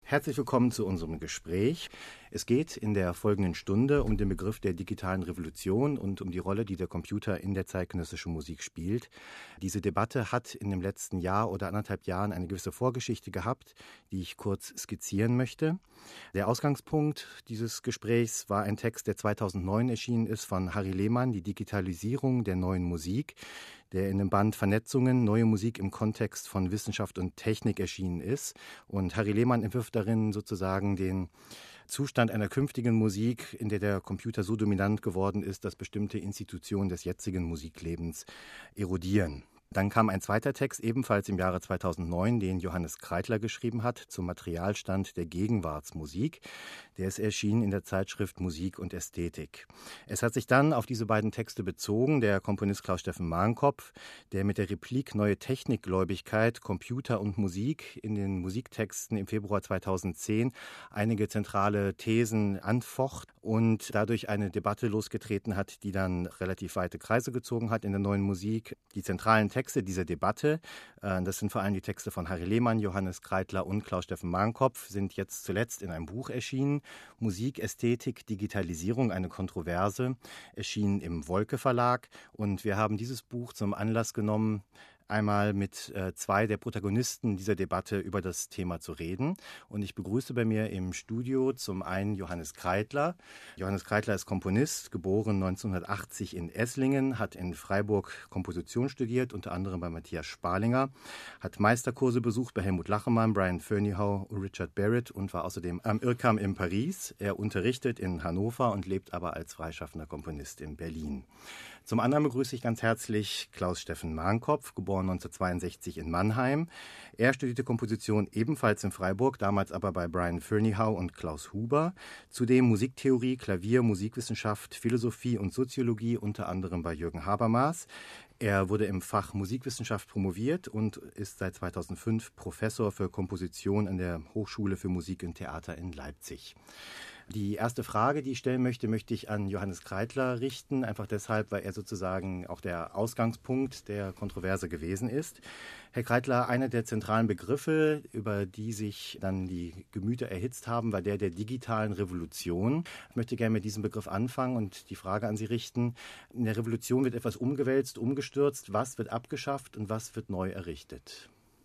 Herzlich willkommen zu unserem Gespräch. Es geht in der folgenden Stunde um den Begriff der digitalen Revolution und um die Rolle, die der Computer in der zeitgenössischen Musik spielt. Diese Debatte hat in dem letzten Jahr oder 1,5 Jahren eine gewisse Vorgeschichte gehabt, die ich kurz skizzieren möchte. Der Ausgangspunkt dieses Gesprächs war ein Text, der 2009 erschienen ist von Harry Lehmann, die Digitalisierung der neuen Musik, der in dem Band Vernetzungen, neue Musik im Kontext von Wissenschaft und Technik erschienen ist. Und Harry Lehmann entwirft darin sozusagen den Zustand einer künftigen Musik, in der der Computer so dominant geworden ist, dass bestimmte Institutionen des jetzigen Musiklebens erodieren. Dann kam ein zweiter Text, ebenfalls im Jahre 2009, den Johannes Kreitler geschrieben hat, zum Materialstand der Gegenwartsmusik. Der ist erschienen in der Zeitschrift Musik und Ästhetik. Es hat sich dann auf diese beiden Texte bezogen der Komponist Klaus-Steffen Marnkopf, der mit der Replik Neue Technikgläubigkeit, Computer und Musik in den Musiktexten im Februar 2010 einige zentrale Thesen anfocht und dadurch eine Debatte losgetreten hat, die dann relativ weite Kreise gezogen hat in der neuen Musik. Die zentralen Texte dieser Debatte, das sind vor allem die Texte von Harry Lehmann, Johannes Kreitler und Klaus-Steffen Marnkopf, sind jetzt zuletzt in einem Buch erschienen. Musik, Ästhetik, Digitalisierung, eine Kontroverse, erschienen im Wolke Verlag. Und wir haben dieses Buch zum Anlass genommen, einmal mit zwei der Protagonisten dieser Debatte über das Thema zu reden. Und ich begrüße bei mir im Studio zum einen Johannes Kreitler. Johannes Kreitler ist Komponist, geboren 1980 in Esslingen, hat in Freiburg Komposition studiert, unter anderem bei Matthias Sparlinger, hat Meisterkurse besucht bei Helmut Lachemann, Brian Ferneyhough und Richard Barrett und war außerdem am IRCAM in Paris. Er unterrichtet in Hannover und lebt aber als freischaffender Komponist in Berlin. Zum anderen begrüße ich ganz herzlich Klaus-Steffen Marnkopf, geboren 1962 in Mannheim. Er studierte Komposition ebenfalls in Freiburg, damals aber bei Brian Ferneyhough und Klaus Huber. Zudem Musiktheorie, Klavier, Musikwissenschaft, Philosophie und Soziologie, unter anderem bei Jürgen Habermas. Er wurde im Fach Musikwissenschaft promoviert und ist seit 2005 Professor für Komposition an der Hochschule für Musik und Theater in Leipzig. Die erste Frage, die ich stellen möchte, möchte ich an Johannes Kreitler richten, einfach deshalb, weil er sozusagen auch der Ausgangspunkt der Kontroverse gewesen ist. Herr Kreitler, einer der zentralen Begriffe, über die sich dann die Gemüter erhitzt haben, war der digitalen Revolution. Ich möchte gerne mit diesem Begriff anfangen und die Frage an Sie richten. In der Revolution wird etwas umgewälzt, umgestürzt. Was wird abgeschafft und was wird neu errichtet?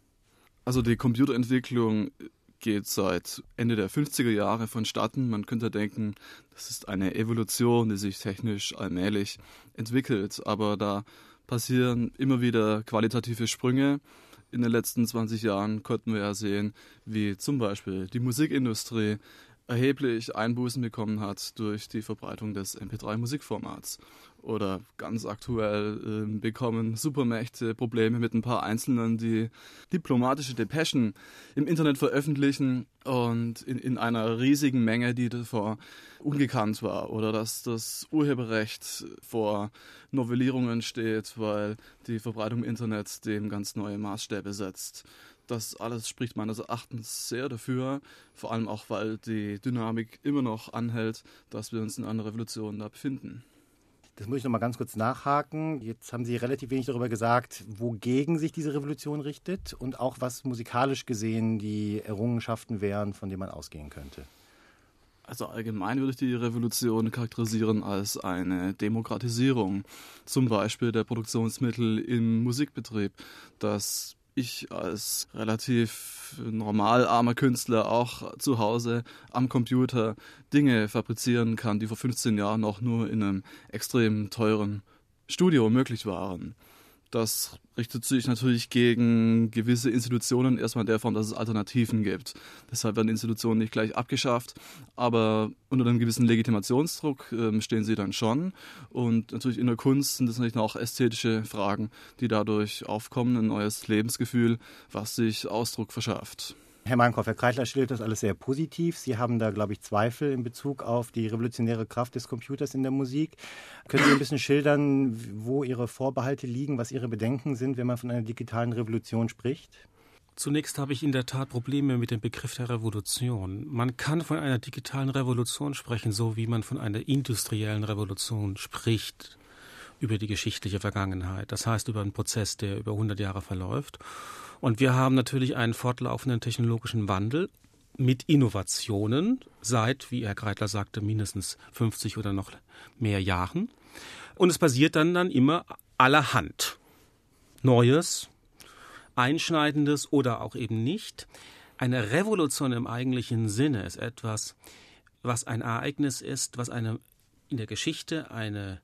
Also die Computerentwicklung geht seit Ende der 50er Jahre vonstatten. Man könnte denken, das ist eine Evolution, die sich technisch allmählich entwickelt. Aber da passieren immer wieder qualitative Sprünge. In den letzten 20 Jahren konnten wir ja sehen, wie zum Beispiel die Musikindustrie erheblich Einbußen bekommen hat durch die Verbreitung des MP3-Musikformats. Oder ganz aktuell bekommen Supermächte Probleme mit ein paar Einzelnen, die diplomatische Depeschen im Internet veröffentlichen und in einer riesigen Menge, die davor ungekannt war. Oder dass das Urheberrecht vor Novellierungen steht, weil die Verbreitung im Internet dem ganz neue Maßstäbe setzt. Das alles spricht meines Erachtens sehr dafür, vor allem auch, weil die Dynamik immer noch anhält, dass wir uns in einer Revolution da befinden. Das muss ich noch mal ganz kurz nachhaken. Jetzt haben Sie relativ wenig darüber gesagt, wogegen sich diese Revolution richtet und auch was musikalisch gesehen die Errungenschaften wären, von denen man ausgehen könnte. Also allgemein würde ich die Revolution charakterisieren als eine Demokratisierung, zum Beispiel der Produktionsmittel im Musikbetrieb, dass ich als relativ normal armer Künstler auch zu Hause am Computer Dinge fabrizieren kann, die vor 15 Jahren noch nur in einem extrem teuren Studio möglich waren. Das richtet sich natürlich gegen gewisse Institutionen erstmal in der Form, dass es Alternativen gibt. Deshalb werden Institutionen nicht gleich abgeschafft, aber unter einem gewissen Legitimationsdruck stehen sie dann schon. Und natürlich in der Kunst sind es natürlich auch ästhetische Fragen, die dadurch aufkommen, ein neues Lebensgefühl, was sich Ausdruck verschafft. Herr Marnkopf, Herr Kreitler schildert das alles sehr positiv. Sie haben da, glaube ich, Zweifel in Bezug auf die revolutionäre Kraft des Computers in der Musik. Können Sie ein bisschen schildern, wo Ihre Vorbehalte liegen, was Ihre Bedenken sind, wenn man von einer digitalen Revolution spricht? Zunächst habe ich in der Tat Probleme mit dem Begriff der Revolution. Man kann von einer digitalen Revolution sprechen, so wie man von einer industriellen Revolution spricht über die geschichtliche Vergangenheit. Das heißt, über einen Prozess, der über 100 Jahre verläuft. Und wir haben natürlich einen fortlaufenden technologischen Wandel, mit Innovationen seit, wie Herr Kreitler sagte, mindestens 50 oder noch mehr Jahren. Und es passiert dann immer allerhand. Neues, Einschneidendes oder auch eben nicht. Eine Revolution im eigentlichen Sinne ist etwas, was ein Ereignis ist, was in der Geschichte eine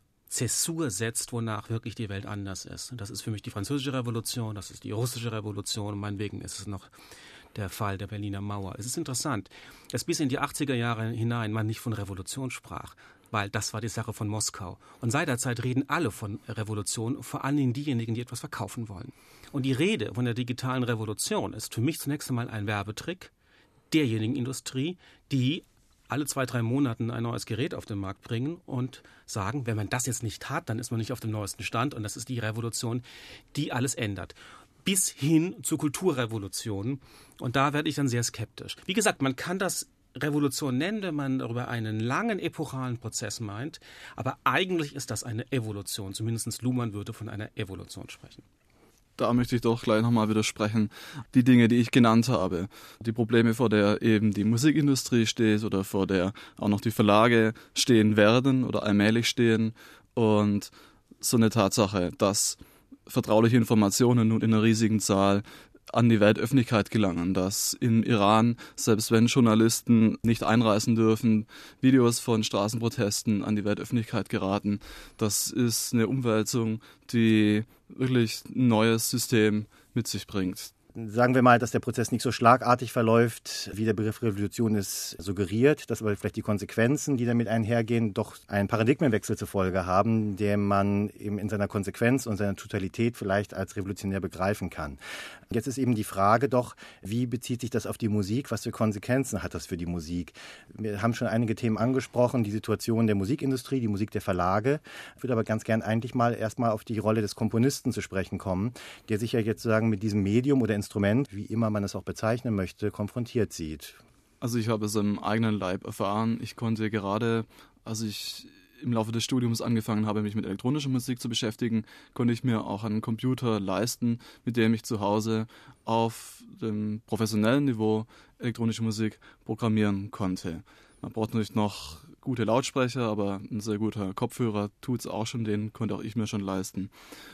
Zäsur setzt, wonach wirklich die Welt anders ist. Und das ist für mich die Französische Revolution, das ist die Russische Revolution und meinetwegen ist es noch der Fall der Berliner Mauer. Es ist interessant, dass bis in die 80er Jahre hinein man nicht von Revolution sprach, weil das war die Sache von Moskau. Und seit der Zeit reden alle von Revolution, vor allen Dingen diejenigen, die etwas verkaufen wollen. Und die Rede von der digitalen Revolution ist für mich zunächst einmal ein Werbetrick derjenigen Industrie, die alle 2-3 Monate ein neues Gerät auf den Markt bringen und sagen, wenn man das jetzt nicht hat, dann ist man nicht auf dem neuesten Stand und das ist die Revolution, die alles ändert. Bis hin zu Kulturrevolutionen und da werde ich dann sehr skeptisch. Wie gesagt, man kann das Revolution nennen, wenn man darüber einen langen epochalen Prozess meint, aber eigentlich ist das eine Evolution, zumindest Luhmann würde von einer Evolution sprechen. Da möchte ich doch gleich nochmal widersprechen. Die Dinge, die ich genannt habe, die Probleme, vor der eben die Musikindustrie steht oder vor der auch noch die Verlage stehen werden oder allmählich stehen und so eine Tatsache, dass vertrauliche Informationen nun in einer riesigen Zahl an die Weltöffentlichkeit gelangen, dass im Iran, selbst wenn Journalisten nicht einreisen dürfen, Videos von Straßenprotesten an die Weltöffentlichkeit geraten. Das ist eine Umwälzung, die wirklich ein neues System mit sich bringt. Sagen wir mal, dass der Prozess nicht so schlagartig verläuft, wie der Begriff Revolution es suggeriert, dass aber vielleicht die Konsequenzen, die damit einhergehen, doch einen Paradigmenwechsel zur Folge haben, den man eben in seiner Konsequenz und seiner Totalität vielleicht als revolutionär begreifen kann. Jetzt ist eben die Frage doch, wie bezieht sich das auf die Musik? Was für Konsequenzen hat das für die Musik? Wir haben schon einige Themen angesprochen, die Situation der Musikindustrie, die Musik der Verlage. Ich würde aber ganz gern eigentlich mal erstmal auf die Rolle des Komponisten zu sprechen kommen, der sich ja jetzt sozusagen mit diesem Medium oder Instrument, wie immer man es auch bezeichnen möchte, konfrontiert sieht. Also ich habe es im eigenen Leib erfahren. Ich konnte gerade, als ich im Laufe des Studiums angefangen habe, mich mit elektronischer Musik zu beschäftigen, konnte ich mir auch einen Computer leisten, mit dem ich zu Hause auf dem professionellen Niveau elektronische Musik programmieren konnte. Man braucht natürlich noch gute Lautsprecher, aber ein sehr guter Kopfhörer tut es auch schon, den konnte auch ich mir schon leisten.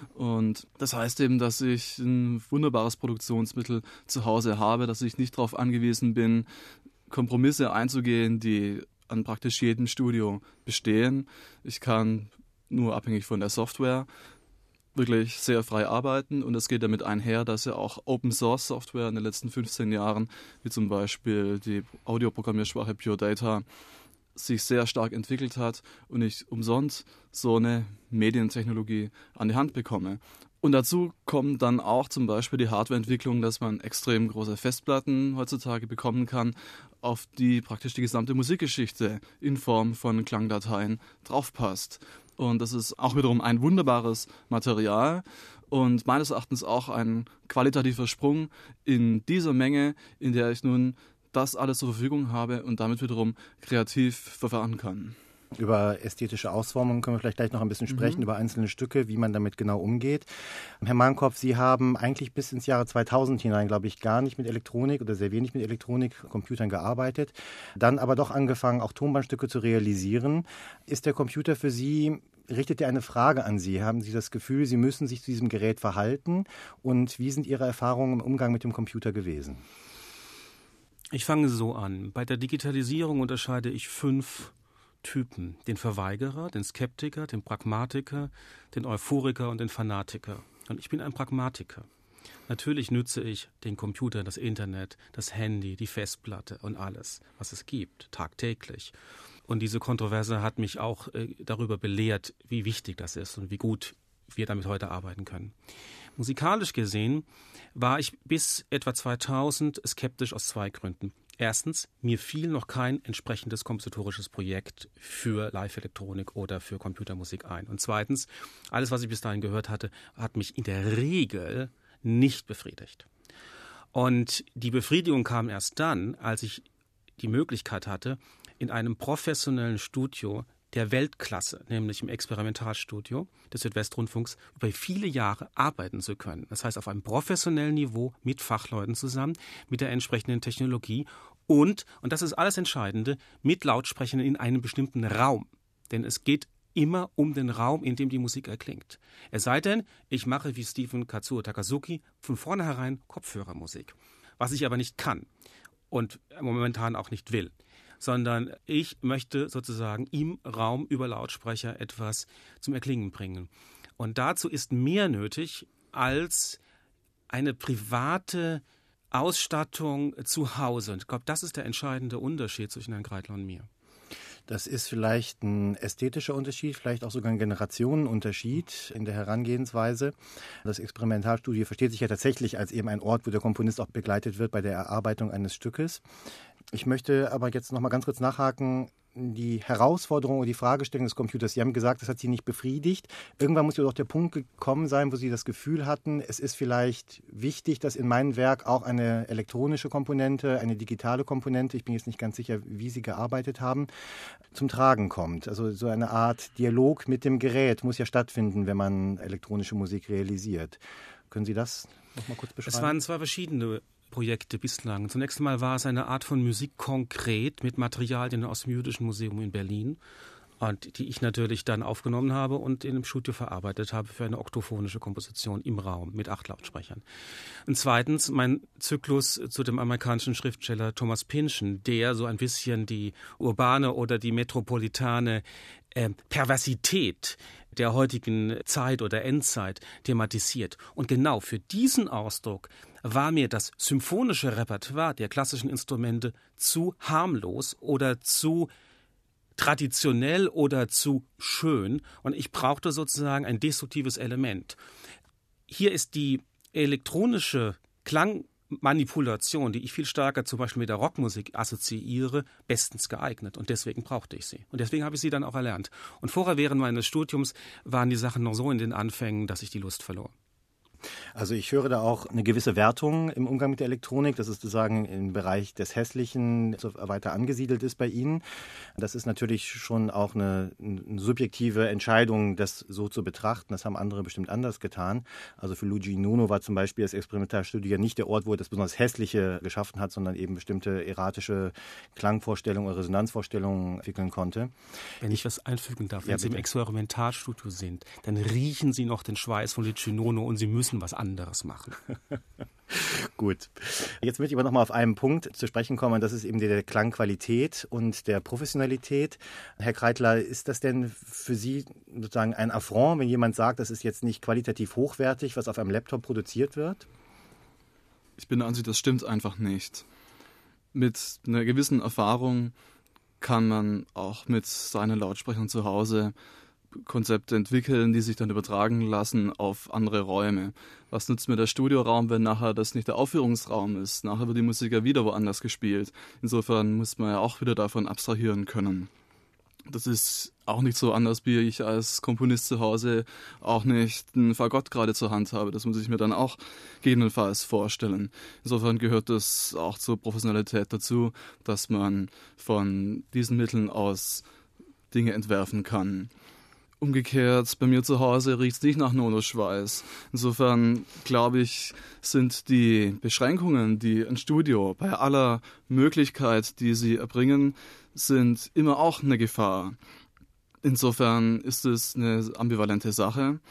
Und das heißt eben, dass ich ein wunderbares Produktionsmittel zu Hause habe, dass ich nicht darauf angewiesen bin, Kompromisse einzugehen, die an praktisch jedem Studio bestehen. Ich kann nur abhängig von der Software wirklich sehr frei arbeiten und es geht damit einher, dass ja auch Open-Source-Software in den letzten 15 Jahren, wie zum Beispiel die Audioprogrammiersprache Pure Data, sich sehr stark entwickelt hat und ich umsonst so eine Medientechnologie an die Hand bekomme. Und dazu kommt dann auch zum Beispiel die Hardwareentwicklung, dass man extrem große Festplatten heutzutage bekommen kann, auf die praktisch die gesamte Musikgeschichte in Form von Klangdateien draufpasst. Und das ist auch wiederum ein wunderbares Material und meines Erachtens auch ein qualitativer Sprung in dieser Menge, in der ich nun das alles zur Verfügung habe und damit wiederum kreativ verfahren kann. Über ästhetische Ausformungen können wir vielleicht gleich noch ein bisschen sprechen, über einzelne Stücke, wie man damit genau umgeht. Herr Marnkopf, Sie haben eigentlich bis ins Jahre 2000 hinein, glaube ich, gar nicht mit Elektronik oder sehr wenig mit Elektronikcomputern gearbeitet, dann aber doch angefangen, auch Tonbandstücke zu realisieren. Ist der Computer für Sie, richtet er eine Frage an Sie? Haben Sie das Gefühl, Sie müssen sich zu diesem Gerät verhalten? Und wie sind Ihre Erfahrungen im Umgang mit dem Computer gewesen? Ich fange so an. Bei der Digitalisierung unterscheide ich 5 Typen. Den Verweigerer, den Skeptiker, den Pragmatiker, den Euphoriker und den Fanatiker. Und ich bin ein Pragmatiker. Natürlich nütze ich den Computer, das Internet, das Handy, die Festplatte und alles, was es gibt, tagtäglich. Und diese Kontroverse hat mich auch darüber belehrt, wie wichtig das ist und wie gut wir damit heute arbeiten können. Musikalisch gesehen war ich bis etwa 2000 skeptisch aus 2 Gründen. Erstens, mir fiel noch kein entsprechendes kompositorisches Projekt für Live-Elektronik oder für Computermusik ein. Und zweitens, alles, was ich bis dahin gehört hatte, hat mich in der Regel nicht befriedigt. Und die Befriedigung kam erst dann, als ich die Möglichkeit hatte, in einem professionellen Studio der Weltklasse, nämlich im Experimentalstudio des Südwestrundfunks, über viele Jahre arbeiten zu können. Das heißt, auf einem professionellen Niveau mit Fachleuten zusammen, mit der entsprechenden Technologie und das ist alles Entscheidende, mit Lautsprechern in einem bestimmten Raum. Denn es geht immer um den Raum, in dem die Musik erklingt. Es sei denn, ich mache wie Stephen Kazuo Takazuki von vornherein Kopfhörermusik. Was ich aber nicht kann und momentan auch nicht will. Sondern ich möchte sozusagen im Raum über Lautsprecher etwas zum Erklingen bringen. Und dazu ist mehr nötig als eine private Ausstattung zu Hause. Und ich glaube, das ist der entscheidende Unterschied zwischen Herrn Kreidler und mir. Das ist vielleicht ein ästhetischer Unterschied, vielleicht auch sogar ein Generationenunterschied in der Herangehensweise. Das Experimentalstudio versteht sich ja tatsächlich als eben ein Ort, wo der Komponist auch begleitet wird bei der Erarbeitung eines Stückes. Ich möchte aber jetzt noch mal ganz kurz nachhaken. Die Herausforderung oder die Fragestellung des Computers, Sie haben gesagt, das hat Sie nicht befriedigt. Irgendwann muss ja doch der Punkt gekommen sein, wo Sie das Gefühl hatten, es ist vielleicht wichtig, dass in meinem Werk auch eine elektronische Komponente, eine digitale Komponente, ich bin jetzt nicht ganz sicher, wie Sie gearbeitet haben, zum Tragen kommt. Also so eine Art Dialog mit dem Gerät muss ja stattfinden, wenn man elektronische Musik realisiert. Können Sie das noch mal kurz beschreiben? Es waren zwei verschiedene Projekte bislang. Zunächst einmal war es eine Art von Musik konkret mit Materialien aus dem Jüdischen Museum in Berlin, und die ich natürlich dann aufgenommen habe und in einem Studio verarbeitet habe für eine oktophonische Komposition im Raum mit 8 Lautsprechern. Und zweitens mein Zyklus zu dem amerikanischen Schriftsteller Thomas Pynchon, der so ein bisschen die urbane oder die metropolitane Perversität der heutigen Zeit oder Endzeit thematisiert. Und genau für diesen Ausdruck war mir das symphonische Repertoire der klassischen Instrumente zu harmlos oder zu traditionell oder zu schön, und ich brauchte sozusagen ein destruktives Element. Hier ist die elektronische Klangmanipulation, die ich viel stärker zum Beispiel mit der Rockmusik assoziiere, bestens geeignet, und deswegen brauchte ich sie. Und deswegen habe ich sie dann auch erlernt. Und vorher, während meines Studiums, waren die Sachen noch so in den Anfängen, dass ich die Lust verlor. Also ich höre da auch eine gewisse Wertung im Umgang mit der Elektronik, dass es sozusagen im Bereich des Hässlichen so weiter angesiedelt ist bei Ihnen. Das ist natürlich schon auch eine subjektive Entscheidung, das so zu betrachten. Das haben andere bestimmt anders getan. Also für Luigi Nono war zum Beispiel das Experimentalstudio nicht der Ort, wo er das besonders Hässliche geschaffen hat, sondern eben bestimmte erratische Klangvorstellungen oder Resonanzvorstellungen entwickeln konnte. Wenn ich was einfügen darf, wenn Sie im Experimentalstudio sind, dann riechen Sie noch den Schweiß von Luigi Nono und Sie müssen was anderes machen. Gut. Jetzt möchte ich aber noch mal auf einen Punkt zu sprechen kommen, und das ist eben der Klangqualität und der Professionalität. Herr Kreidler, ist das denn für Sie sozusagen ein Affront, wenn jemand sagt, das ist jetzt nicht qualitativ hochwertig, was auf einem Laptop produziert wird? Ich bin der Ansicht, das stimmt einfach nicht. Mit einer gewissen Erfahrung kann man auch mit seinen Lautsprechern zu Hause Konzepte entwickeln, die sich dann übertragen lassen auf andere Räume. Was nützt mir der Studioraum, wenn nachher das nicht der Aufführungsraum ist? Nachher wird die Musik ja wieder woanders gespielt. Insofern muss man ja auch wieder davon abstrahieren können. Das ist auch nicht so anders, wie ich als Komponist zu Hause auch nicht einen Fagott gerade zur Hand habe. Das muss ich mir dann auch gegebenenfalls vorstellen. Insofern gehört das auch zur Professionalität dazu, dass man von diesen Mitteln aus Dinge entwerfen kann. Umgekehrt, bei mir zu Hause riecht es nicht nach Nono-Schweiß. Insofern, glaube ich, sind die Beschränkungen, die ein Studio bei aller Möglichkeit, die sie erbringen, sind immer auch eine Gefahr. Insofern ist es eine ambivalente Sache.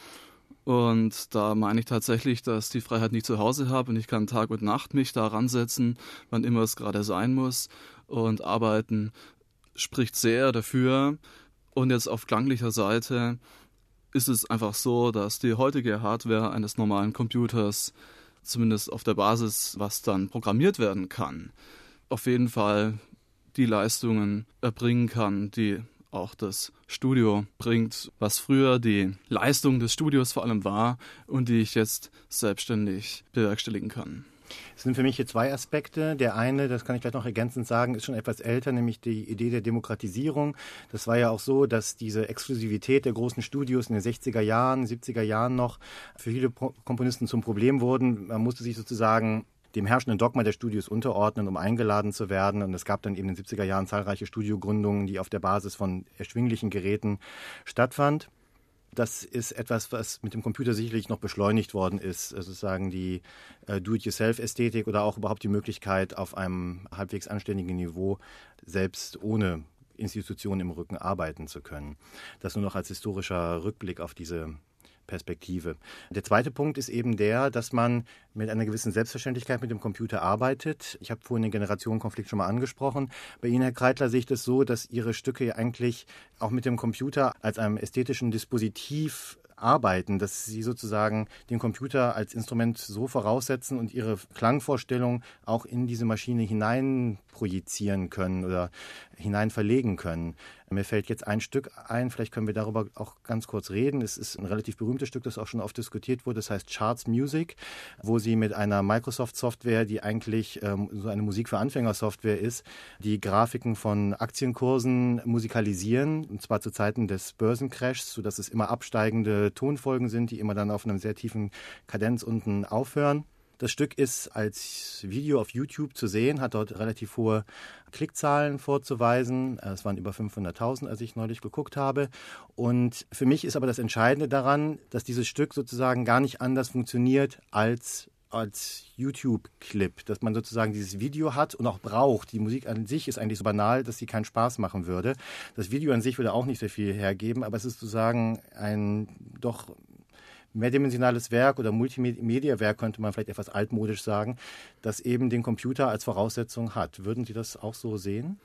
Und da meine ich tatsächlich, dass die Freiheit nicht zu Hause habe und ich kann Tag und Nacht mich da ransetzen, wann immer es gerade sein muss. Und arbeiten spricht sehr dafür. Und jetzt auf klanglicher Seite ist es einfach so, dass die heutige Hardware eines normalen Computers, zumindest auf der Basis, was dann programmiert werden kann, auf jeden Fall die Leistungen erbringen kann, die auch das Studio bringt, was früher die Leistung des Studios vor allem war und die ich jetzt selbstständig bewerkstelligen kann. Es sind für mich hier 2 Aspekte. Der eine, das kann ich vielleicht noch ergänzend sagen, ist schon etwas älter, nämlich die Idee der Demokratisierung. Das war ja auch so, dass diese Exklusivität der großen Studios in den 60er Jahren, 70er Jahren noch für viele Komponisten zum Problem wurden. Man musste sich sozusagen dem herrschenden Dogma der Studios unterordnen, um eingeladen zu werden. Und es gab dann eben in den 70er Jahren zahlreiche Studiogründungen, die auf der Basis von erschwinglichen Geräten stattfand. Das ist etwas, was mit dem Computer sicherlich noch beschleunigt worden ist. Also sozusagen die Do-it-yourself-Ästhetik oder auch überhaupt die Möglichkeit, auf einem halbwegs anständigen Niveau selbst ohne Institutionen im Rücken arbeiten zu können. Das nur noch als historischer Rückblick auf diese Perspektive. Der zweite Punkt ist eben der, dass man mit einer gewissen Selbstverständlichkeit mit dem Computer arbeitet. Ich habe vorhin den Generationenkonflikt schon mal angesprochen. Bei Ihnen, Herr Kreitler, sehe ich das so, dass Ihre Stücke eigentlich auch mit dem Computer als einem ästhetischen Dispositiv arbeiten, dass Sie sozusagen den Computer als Instrument so voraussetzen und Ihre Klangvorstellung auch in diese Maschine hinein projizieren können oder hinein verlegen können. Mir fällt jetzt ein Stück ein, vielleicht können wir darüber auch ganz kurz reden. Es ist ein relativ berühmtes Stück, das auch schon oft diskutiert wurde. Das heißt Charts Music, wo Sie mit einer Microsoft-Software, die eigentlich so eine Musik für Anfänger-Software ist, die Grafiken von Aktienkursen musikalisieren, und zwar zu Zeiten des Börsencrashs, sodass es immer absteigende Tonfolgen sind, die immer dann auf einem sehr tiefen Kadenz unten aufhören. Das Stück ist als Video auf YouTube zu sehen, hat dort relativ hohe Klickzahlen vorzuweisen. Es waren über 500.000, als ich neulich geguckt habe. Und für mich ist aber das Entscheidende daran, dass dieses Stück sozusagen gar nicht anders funktioniert als YouTube-Clip, dass man sozusagen dieses Video hat und auch braucht. Die Musik an sich ist eigentlich so banal, dass sie keinen Spaß machen würde. Das Video an sich würde auch nicht sehr viel hergeben, aber es ist sozusagen ein doch mehrdimensionales Werk oder Multimedia-Werk, könnte man vielleicht etwas altmodisch sagen, das eben den Computer als Voraussetzung hat. Würden Sie das auch so sehen?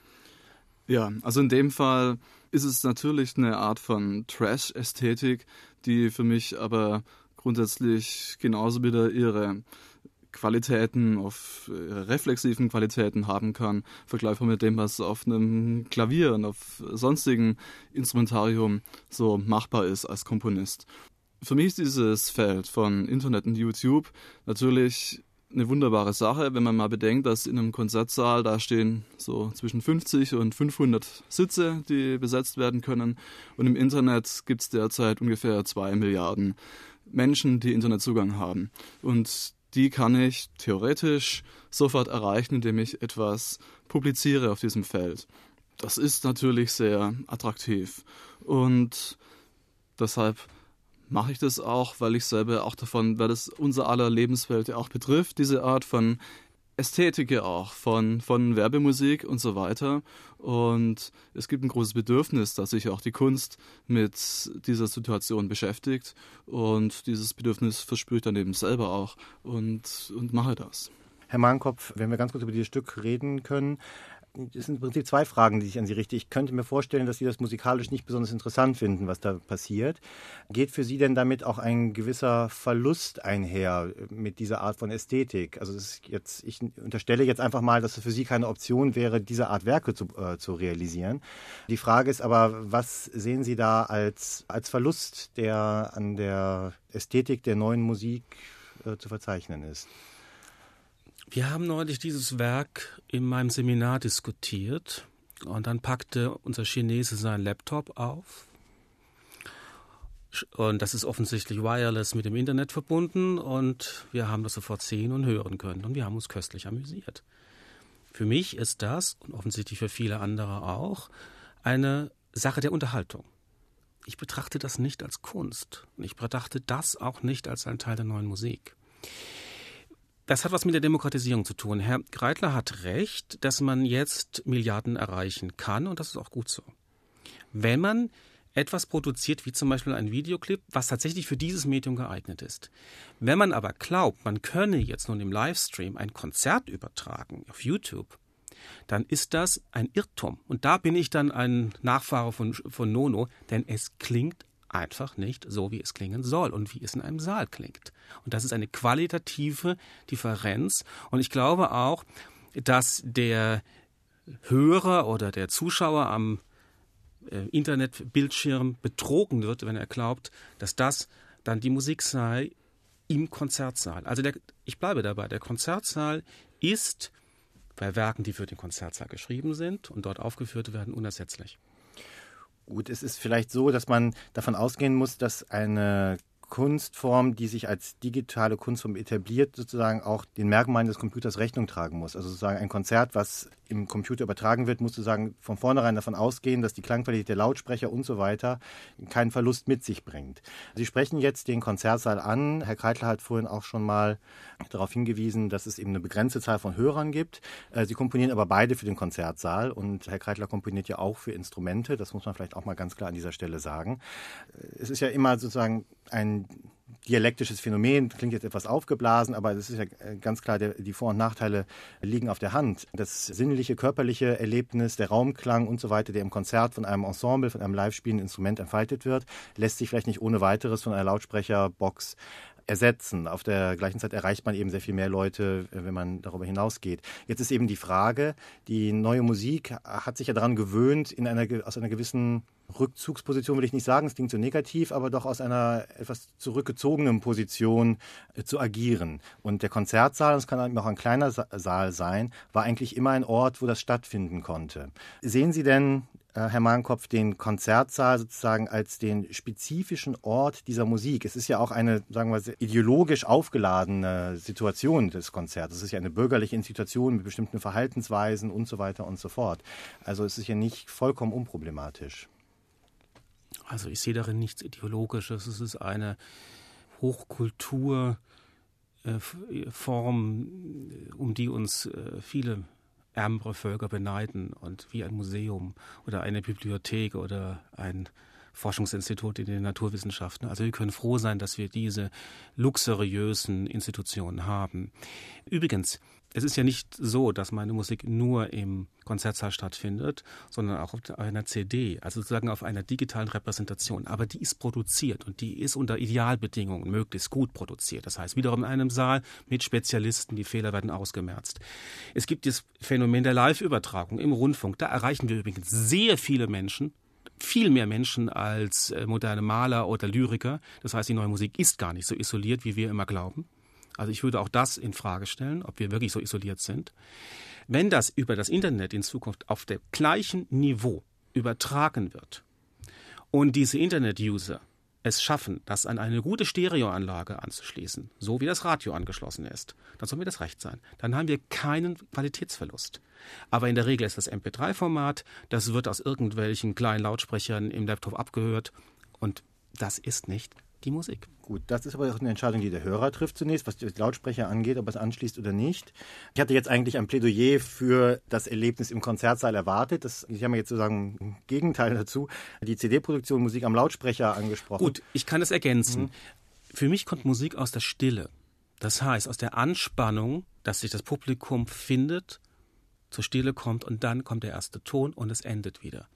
Ja, also in dem Fall ist es natürlich eine Art von Trash-Ästhetik, die für mich aber grundsätzlich genauso wieder ihre Qualitäten, auf reflexiven Qualitäten haben kann, vergleichbar mit dem, was auf einem Klavier und auf sonstigen Instrumentarium so machbar ist als Komponist. Für mich ist dieses Feld von Internet und YouTube natürlich eine wunderbare Sache, wenn man mal bedenkt, dass in einem Konzertsaal da stehen so zwischen 50 und 500 Sitze, die besetzt werden können. Und im Internet gibt es derzeit ungefähr 2 Milliarden Menschen, die Internetzugang haben. Und die kann ich theoretisch sofort erreichen, indem ich etwas publiziere auf diesem Feld. Das ist natürlich sehr attraktiv. Und deshalb mache ich das auch, weil ich selber auch davon, weil das unser aller Lebenswelt ja auch betrifft, diese Art von Ästhetik ja auch, von Werbemusik und so weiter. Und es gibt ein großes Bedürfnis, dass sich auch die Kunst mit dieser Situation beschäftigt. Und dieses Bedürfnis verspüre ich dann eben selber auch und mache das. Herr Mahnkopf, wenn wir ganz kurz über dieses Stück reden können, es sind im Prinzip 2 Fragen, die ich an Sie richte. Ich könnte mir vorstellen, dass Sie das musikalisch nicht besonders interessant finden, was da passiert. Geht für Sie denn damit auch ein gewisser Verlust einher mit dieser Art von Ästhetik? Also ich unterstelle jetzt einfach mal, dass es für Sie keine Option wäre, diese Art Werke zu realisieren. Die Frage ist aber, was sehen Sie da als Verlust, der an der Ästhetik der neuen Musik zu verzeichnen ist? Wir haben neulich dieses Werk in meinem Seminar diskutiert und dann packte unser Chinese seinen Laptop auf und das ist offensichtlich wireless mit dem Internet verbunden und wir haben das sofort sehen und hören können und wir haben uns köstlich amüsiert. Für mich ist das, und offensichtlich für viele andere auch, eine Sache der Unterhaltung. Ich betrachte das nicht als Kunst und ich betrachte das auch nicht als ein Teil der neuen Musik. Das hat was mit der Demokratisierung zu tun. Herr Kreitler hat recht, dass man jetzt Milliarden erreichen kann und das ist auch gut so. Wenn man etwas produziert, wie zum Beispiel ein Videoclip, was tatsächlich für dieses Medium geeignet ist. Wenn man aber glaubt, man könne jetzt nun im Livestream ein Konzert übertragen auf YouTube, dann ist das ein Irrtum. Und da bin ich dann ein Nachfahre von Nono, denn es klingt einfach nicht so, wie es klingen soll und wie es in einem Saal klingt. Und das ist eine qualitative Differenz. Und ich glaube auch, dass der Hörer oder der Zuschauer am Internetbildschirm betrogen wird, wenn er glaubt, dass das dann die Musik sei im Konzertsaal. Also ich bleibe dabei, der Konzertsaal ist bei Werken, die für den Konzertsaal geschrieben sind und dort aufgeführt werden, unersetzlich. Gut, es ist vielleicht so, dass man davon ausgehen muss, dass eine Kunstform, die sich als digitale Kunstform etabliert, sozusagen auch den Merkmalen des Computers Rechnung tragen muss. Also sozusagen ein Konzert, was im Computer übertragen wird, musst du sagen, von vornherein davon ausgehen, dass die Klangqualität der Lautsprecher und so weiter keinen Verlust mit sich bringt. Sie sprechen jetzt den Konzertsaal an. Herr Kreitler hat vorhin auch schon mal darauf hingewiesen, dass es eben eine begrenzte Zahl von Hörern gibt. Sie komponieren aber beide für den Konzertsaal und Herr Kreitler komponiert ja auch für Instrumente. Das muss man vielleicht auch mal ganz klar an dieser Stelle sagen. Es ist ja immer sozusagen ein dialektisches Phänomen, klingt jetzt etwas aufgeblasen, aber es ist ja ganz klar, die Vor- und Nachteile liegen auf der Hand. Das sinnliche, körperliche Erlebnis, der Raumklang und so weiter, der im Konzert von einem Ensemble, von einem live spielenden Instrument entfaltet wird, lässt sich vielleicht nicht ohne weiteres von einer Lautsprecherbox ersetzen. Auf der gleichen Zeit erreicht man eben sehr viel mehr Leute, wenn man darüber hinausgeht. Jetzt ist eben die Frage, die neue Musik hat sich ja daran gewöhnt, aus einer gewissen Rückzugsposition, will ich nicht sagen, es klingt so negativ, aber doch aus einer etwas zurückgezogenen Position zu agieren. Und der Konzertsaal, das kann auch ein kleiner Saal sein, war eigentlich immer ein Ort, wo das stattfinden konnte. Sehen Sie denn, Herr Mahnkopf, den Konzertsaal sozusagen als den spezifischen Ort dieser Musik? Es ist ja auch eine, sagen wir, ideologisch aufgeladene Situation des Konzerts. Es ist ja eine bürgerliche Institution mit bestimmten Verhaltensweisen und so weiter und so fort. Also es ist ja nicht vollkommen unproblematisch. Also ich sehe darin nichts Ideologisches. Es ist eine Hochkulturform, um die uns viele ärmere Völker beneiden, und wie ein Museum oder eine Bibliothek oder ein Forschungsinstitut in den Naturwissenschaften. Also wir können froh sein, dass wir diese luxuriösen Institutionen haben. Übrigens, es ist ja nicht so, dass meine Musik nur im Konzertsaal stattfindet, sondern auch auf einer CD, also sozusagen auf einer digitalen Repräsentation. Aber die ist produziert und die ist unter Idealbedingungen möglichst gut produziert. Das heißt, wiederum in einem Saal mit Spezialisten, die Fehler werden ausgemerzt. Es gibt das Phänomen der Live-Übertragung im Rundfunk. Da erreichen wir übrigens sehr viele Menschen, viel mehr Menschen als moderne Maler oder Lyriker. Das heißt, die neue Musik ist gar nicht so isoliert, wie wir immer glauben. Also ich würde auch das in Frage stellen, ob wir wirklich so isoliert sind. Wenn das über das Internet in Zukunft auf dem gleichen Niveau übertragen wird und diese Internet-User es schaffen, das an eine gute Stereoanlage anzuschließen, so wie das Radio angeschlossen ist, dann soll mir das recht sein. Dann haben wir keinen Qualitätsverlust. Aber in der Regel ist das MP3-Format, das wird aus irgendwelchen kleinen Lautsprechern im Laptop abgehört und das ist nicht die Musik. Gut, das ist aber auch eine Entscheidung, die der Hörer trifft zunächst, was die Lautsprecher angeht, ob er es anschließt oder nicht. Ich hatte jetzt eigentlich ein Plädoyer für das Erlebnis im Konzertsaal erwartet. Ich habe mir jetzt sozusagen ein Gegenteil dazu, die CD-Produktion Musik am Lautsprecher angesprochen. Gut, ich kann das ergänzen. Für mich kommt Musik aus der Stille. Das heißt, aus der Anspannung, dass sich das Publikum findet, zur Stille kommt und dann kommt der erste Ton und es endet wieder.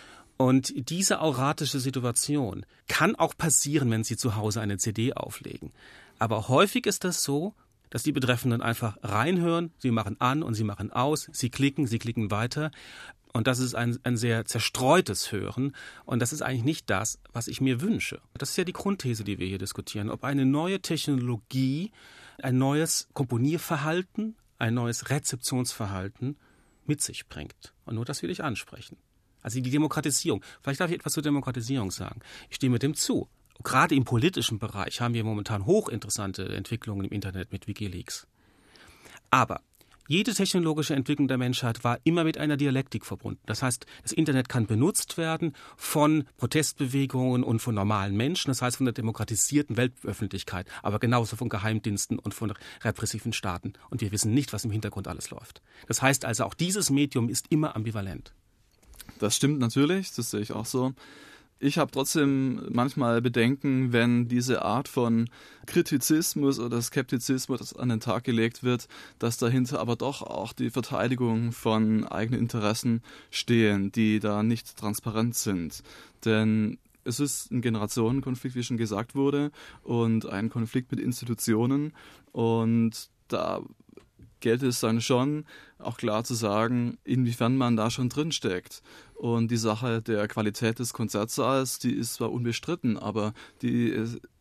Und diese auratische Situation kann auch passieren, wenn Sie zu Hause eine CD auflegen. Aber häufig ist das so, dass die Betreffenden einfach reinhören, sie machen an und sie machen aus, sie klicken weiter. Und das ist ein sehr zerstreutes Hören. Und das ist eigentlich nicht das, was ich mir wünsche. Das ist ja die Grundthese, die wir hier diskutieren. Ob eine neue Technologie, ein neues Komponierverhalten, ein neues Rezeptionsverhalten mit sich bringt. Und nur das will ich ansprechen. Also die Demokratisierung. Vielleicht darf ich etwas zur Demokratisierung sagen. Ich stimme dem zu. Gerade im politischen Bereich haben wir momentan hochinteressante Entwicklungen im Internet mit WikiLeaks. Aber jede technologische Entwicklung der Menschheit war immer mit einer Dialektik verbunden. Das heißt, das Internet kann benutzt werden von Protestbewegungen und von normalen Menschen, das heißt von der demokratisierten Weltöffentlichkeit, aber genauso von Geheimdiensten und von repressiven Staaten. Und wir wissen nicht, was im Hintergrund alles läuft. Das heißt also, auch dieses Medium ist immer ambivalent. Das stimmt natürlich, das sehe ich auch so. Ich habe trotzdem manchmal Bedenken, wenn diese Art von Kritizismus oder Skeptizismus an den Tag gelegt wird, dass dahinter aber doch auch die Verteidigung von eigenen Interessen stehen, die da nicht transparent sind. Denn es ist ein Generationenkonflikt, wie schon gesagt wurde, und ein Konflikt mit Institutionen. Und da gilt es dann schon, auch klar zu sagen, inwiefern man da schon drin steckt. Und die Sache der Qualität des Konzertsaals, die ist zwar unbestritten, aber die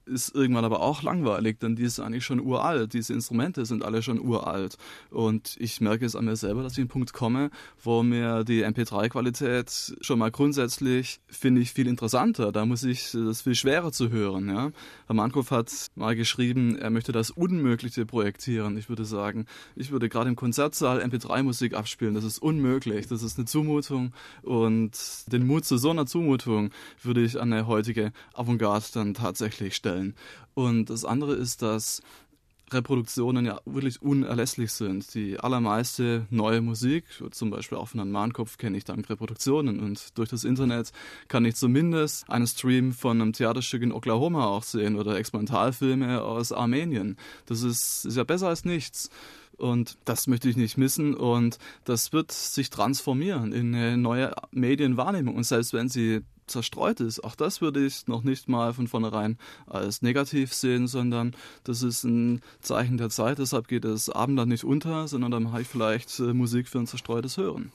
ist irgendwann aber auch langweilig, denn die ist eigentlich schon uralt. Diese Instrumente sind alle schon uralt. Und ich merke es an mir selber, dass ich an einen Punkt komme, wo mir die MP3-Qualität schon mal grundsätzlich, finde ich, viel interessanter. Da muss ich das viel schwerer zu hören. Ja? Herr Mantkow hat mal geschrieben, er möchte das Unmögliche projektieren. Ich würde sagen, ich würde gerade im Konzertsaal MP3-Musik abspielen. Das ist unmöglich. Das ist eine Zumutung. Und den Mut zu so einer Zumutung würde ich an eine heutige Avantgarde dann tatsächlich stellen. Und das andere ist, dass Reproduktionen ja wirklich unerlässlich sind. Die allermeiste neue Musik, zum Beispiel auch von Herrn Mantkow, kenne ich dank Reproduktionen. Und durch das Internet kann ich zumindest einen Stream von einem Theaterstück in Oklahoma auch sehen oder Experimentalfilme aus Armenien. Das ist ja besser als nichts. Und das möchte ich nicht missen und das wird sich transformieren in eine neue Medienwahrnehmung. Und selbst wenn sie zerstreut ist, auch das würde ich noch nicht mal von vornherein als negativ sehen, sondern das ist ein Zeichen der Zeit. Deshalb geht das Abendland nicht unter, sondern dann mache ich vielleicht Musik für ein zerstreutes Hören.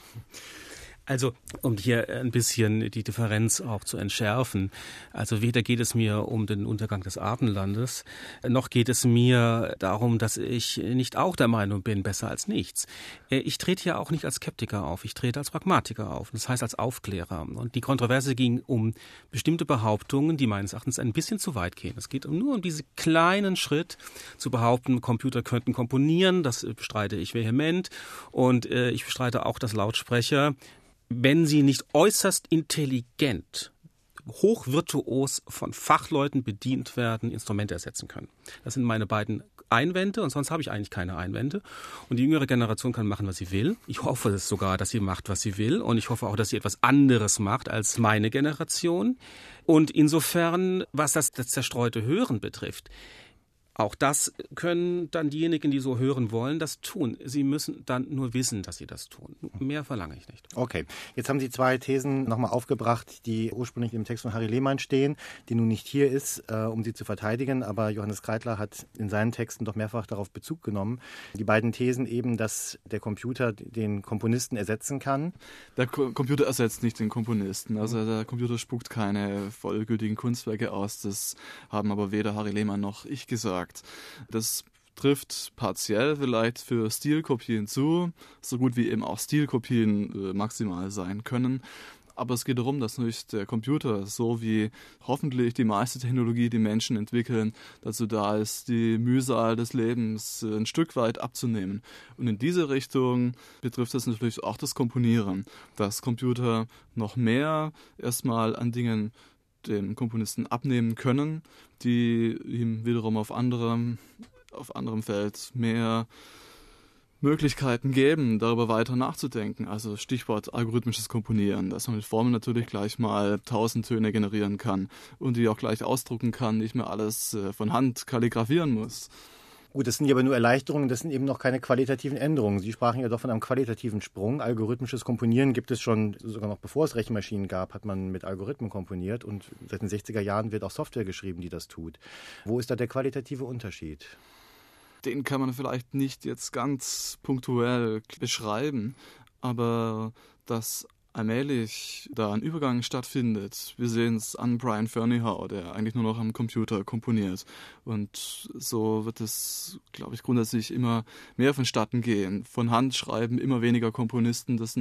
Also, um hier ein bisschen die Differenz auch zu entschärfen. Also weder geht es mir um den Untergang des Abendlandes, noch geht es mir darum, dass ich nicht auch der Meinung bin, besser als nichts. Ich trete ja auch nicht als Skeptiker auf, ich trete als Pragmatiker auf, das heißt als Aufklärer. Und die Kontroverse ging um bestimmte Behauptungen, die meines Erachtens ein bisschen zu weit gehen. Es geht nur um diesen kleinen Schritt zu behaupten, Computer könnten komponieren, das bestreite ich vehement. Und ich bestreite auch, dass Lautsprecher, wenn sie nicht äußerst intelligent, hochvirtuos von Fachleuten bedient werden, Instrumente ersetzen können. Das sind meine beiden Einwände und sonst habe ich eigentlich keine Einwände. Und die jüngere Generation kann machen, was sie will. Ich hoffe es sogar, dass sie macht, was sie will. Und ich hoffe auch, dass sie etwas anderes macht als meine Generation. Und insofern, was das zerstreute Hören betrifft, auch das können dann diejenigen, die so hören wollen, das tun. Sie müssen dann nur wissen, dass sie das tun. Mehr verlange ich nicht. Okay, jetzt haben Sie zwei Thesen nochmal aufgebracht, die ursprünglich im Text von Harry Lehmann stehen, die nun nicht hier ist, um sie zu verteidigen. Aber Johannes Kreidler hat in seinen Texten doch mehrfach darauf Bezug genommen. Die beiden Thesen eben, dass der Computer den Komponisten ersetzen kann. Der Computer ersetzt nicht den Komponisten. Also der Computer spuckt keine vollgültigen Kunstwerke aus. Das haben aber weder Harry Lehmann noch ich gesagt. Das trifft partiell vielleicht für Stilkopien zu, so gut wie eben auch Stilkopien maximal sein können. Aber es geht darum, dass natürlich der Computer, so wie hoffentlich die meiste Technologie, die Menschen entwickeln, dazu da ist, die Mühsal des Lebens ein Stück weit abzunehmen. Und in diese Richtung betrifft das natürlich auch das Komponieren, dass Computer noch mehr erstmal an Dingen dem Komponisten abnehmen können, die ihm wiederum auf anderem Feld mehr Möglichkeiten geben, darüber weiter nachzudenken. Also Stichwort algorithmisches Komponieren, dass man mit Formeln natürlich gleich mal 1000 Töne generieren kann und die auch gleich ausdrucken kann, nicht mehr alles von Hand kalligrafieren muss. Gut, das sind ja aber nur Erleichterungen, das sind eben noch keine qualitativen Änderungen. Sie sprachen ja doch von einem qualitativen Sprung. Algorithmisches Komponieren gibt es schon, sogar noch bevor es Rechenmaschinen gab, hat man mit Algorithmen komponiert und seit den 60er Jahren wird auch Software geschrieben, die das tut. Wo ist da der qualitative Unterschied? Den kann man vielleicht nicht jetzt ganz punktuell beschreiben, aber dass allmählich da ein Übergang stattfindet. Wir sehen es an Brian Ferneyhough, der eigentlich nur noch am Computer komponiert. Und so wird es, glaube ich, grundsätzlich immer mehr vonstatten gehen. Von Hand schreiben immer weniger Komponisten. Das ist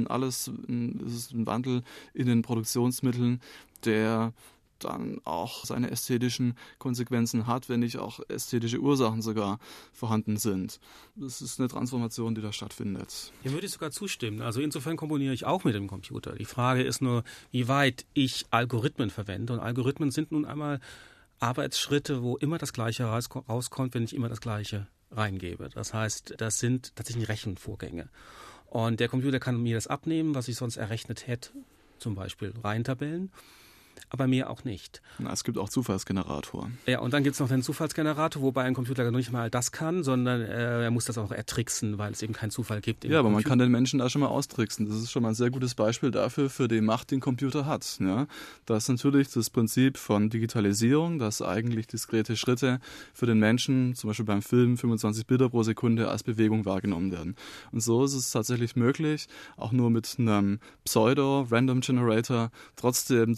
ein Wandel in den Produktionsmitteln, der dann auch seine ästhetischen Konsequenzen hat, wenn nicht auch ästhetische Ursachen sogar vorhanden sind. Das ist eine Transformation, die da stattfindet. Hier würde ich sogar zustimmen. Also insofern komponiere ich auch mit dem Computer. Die Frage ist nur, wie weit ich Algorithmen verwende. Und Algorithmen sind nun einmal Arbeitsschritte, wo immer das Gleiche rauskommt, wenn ich immer das Gleiche reingebe. Das heißt, das sind tatsächlich Rechenvorgänge. Und der Computer kann mir das abnehmen, was ich sonst errechnet hätte, zum Beispiel Reihentabellen. Aber mehr auch nicht. Na, es gibt auch Zufallsgenerator. Ja, und dann gibt es noch den Zufallsgenerator, wobei ein Computer nicht mal das kann, sondern er muss das auch ertricksen, weil es eben keinen Zufall gibt. Ja, aber man kann den Menschen da schon mal austricksen. Das ist schon mal ein sehr gutes Beispiel dafür, für die Macht, die ein Computer hat. Ja? Das ist natürlich das Prinzip von Digitalisierung, dass eigentlich diskrete Schritte für den Menschen, zum Beispiel beim Film, 25 Bilder pro Sekunde als Bewegung wahrgenommen werden. Und so ist es tatsächlich möglich, auch nur mit einem Pseudo-Random Generator trotzdem Zufalls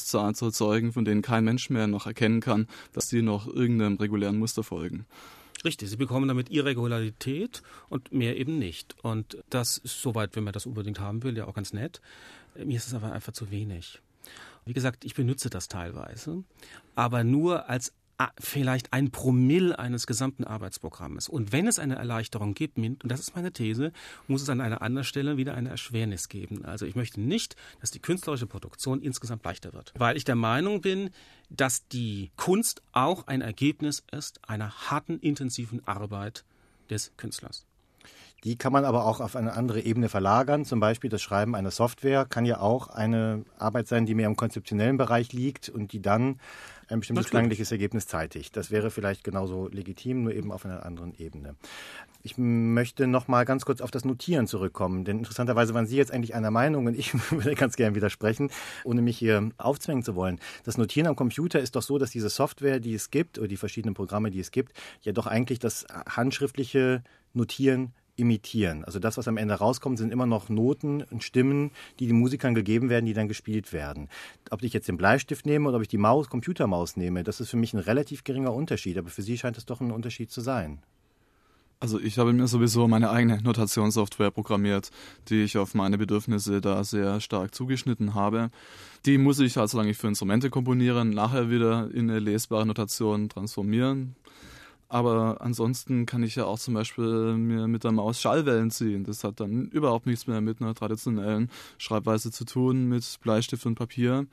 Schlagzeilen zu erzeugen, von denen kein Mensch mehr noch erkennen kann, dass die noch irgendeinem regulären Muster folgen. Richtig, sie bekommen damit Irregularität und mehr eben nicht. Und das ist soweit, wenn man das unbedingt haben will, ja auch ganz nett. Mir ist es aber einfach zu wenig. Wie gesagt, ich benutze das teilweise, aber nur als vielleicht 1 Promille eines gesamten Arbeitsprogrammes. Und wenn es eine Erleichterung gibt, und das ist meine These, muss es an einer anderen Stelle wieder eine Erschwernis geben. Also ich möchte nicht, dass die künstlerische Produktion insgesamt leichter wird. Weil ich der Meinung bin, dass die Kunst auch ein Ergebnis ist einer harten, intensiven Arbeit des Künstlers. Die kann man aber auch auf eine andere Ebene verlagern. Zum Beispiel das Schreiben einer Software kann ja auch eine Arbeit sein, die mehr im konzeptionellen Bereich liegt und die dann ein bestimmtes klangliches Ergebnis zeitigt. Das wäre vielleicht genauso legitim, nur eben auf einer anderen Ebene. Ich möchte noch mal ganz kurz auf das Notieren zurückkommen, denn interessanterweise waren Sie jetzt eigentlich einer Meinung und ich würde ganz gern widersprechen, ohne mich hier aufzwängen zu wollen. Das Notieren am Computer ist doch so, dass diese Software, die es gibt, oder die verschiedenen Programme, die es gibt, ja doch eigentlich das handschriftliche Notieren imitieren. Also das, was am Ende rauskommt, sind immer noch Noten und Stimmen, die den Musikern gegeben werden, die dann gespielt werden. Ob ich jetzt den Bleistift nehme oder ob ich die Computermaus nehme, das ist für mich ein relativ geringer Unterschied. Aber für Sie scheint es doch ein Unterschied zu sein. Also ich habe mir sowieso meine eigene Notationssoftware programmiert, die ich auf meine Bedürfnisse da sehr stark zugeschnitten habe. Die muss ich, halt, solange ich für Instrumente komponiere, nachher wieder in eine lesbare Notation transformieren. Aber ansonsten kann ich ja auch zum Beispiel mir mit der Maus Schallwellen ziehen. Das hat dann überhaupt nichts mehr mit einer traditionellen Schreibweise zu tun, mit Bleistift und Papier.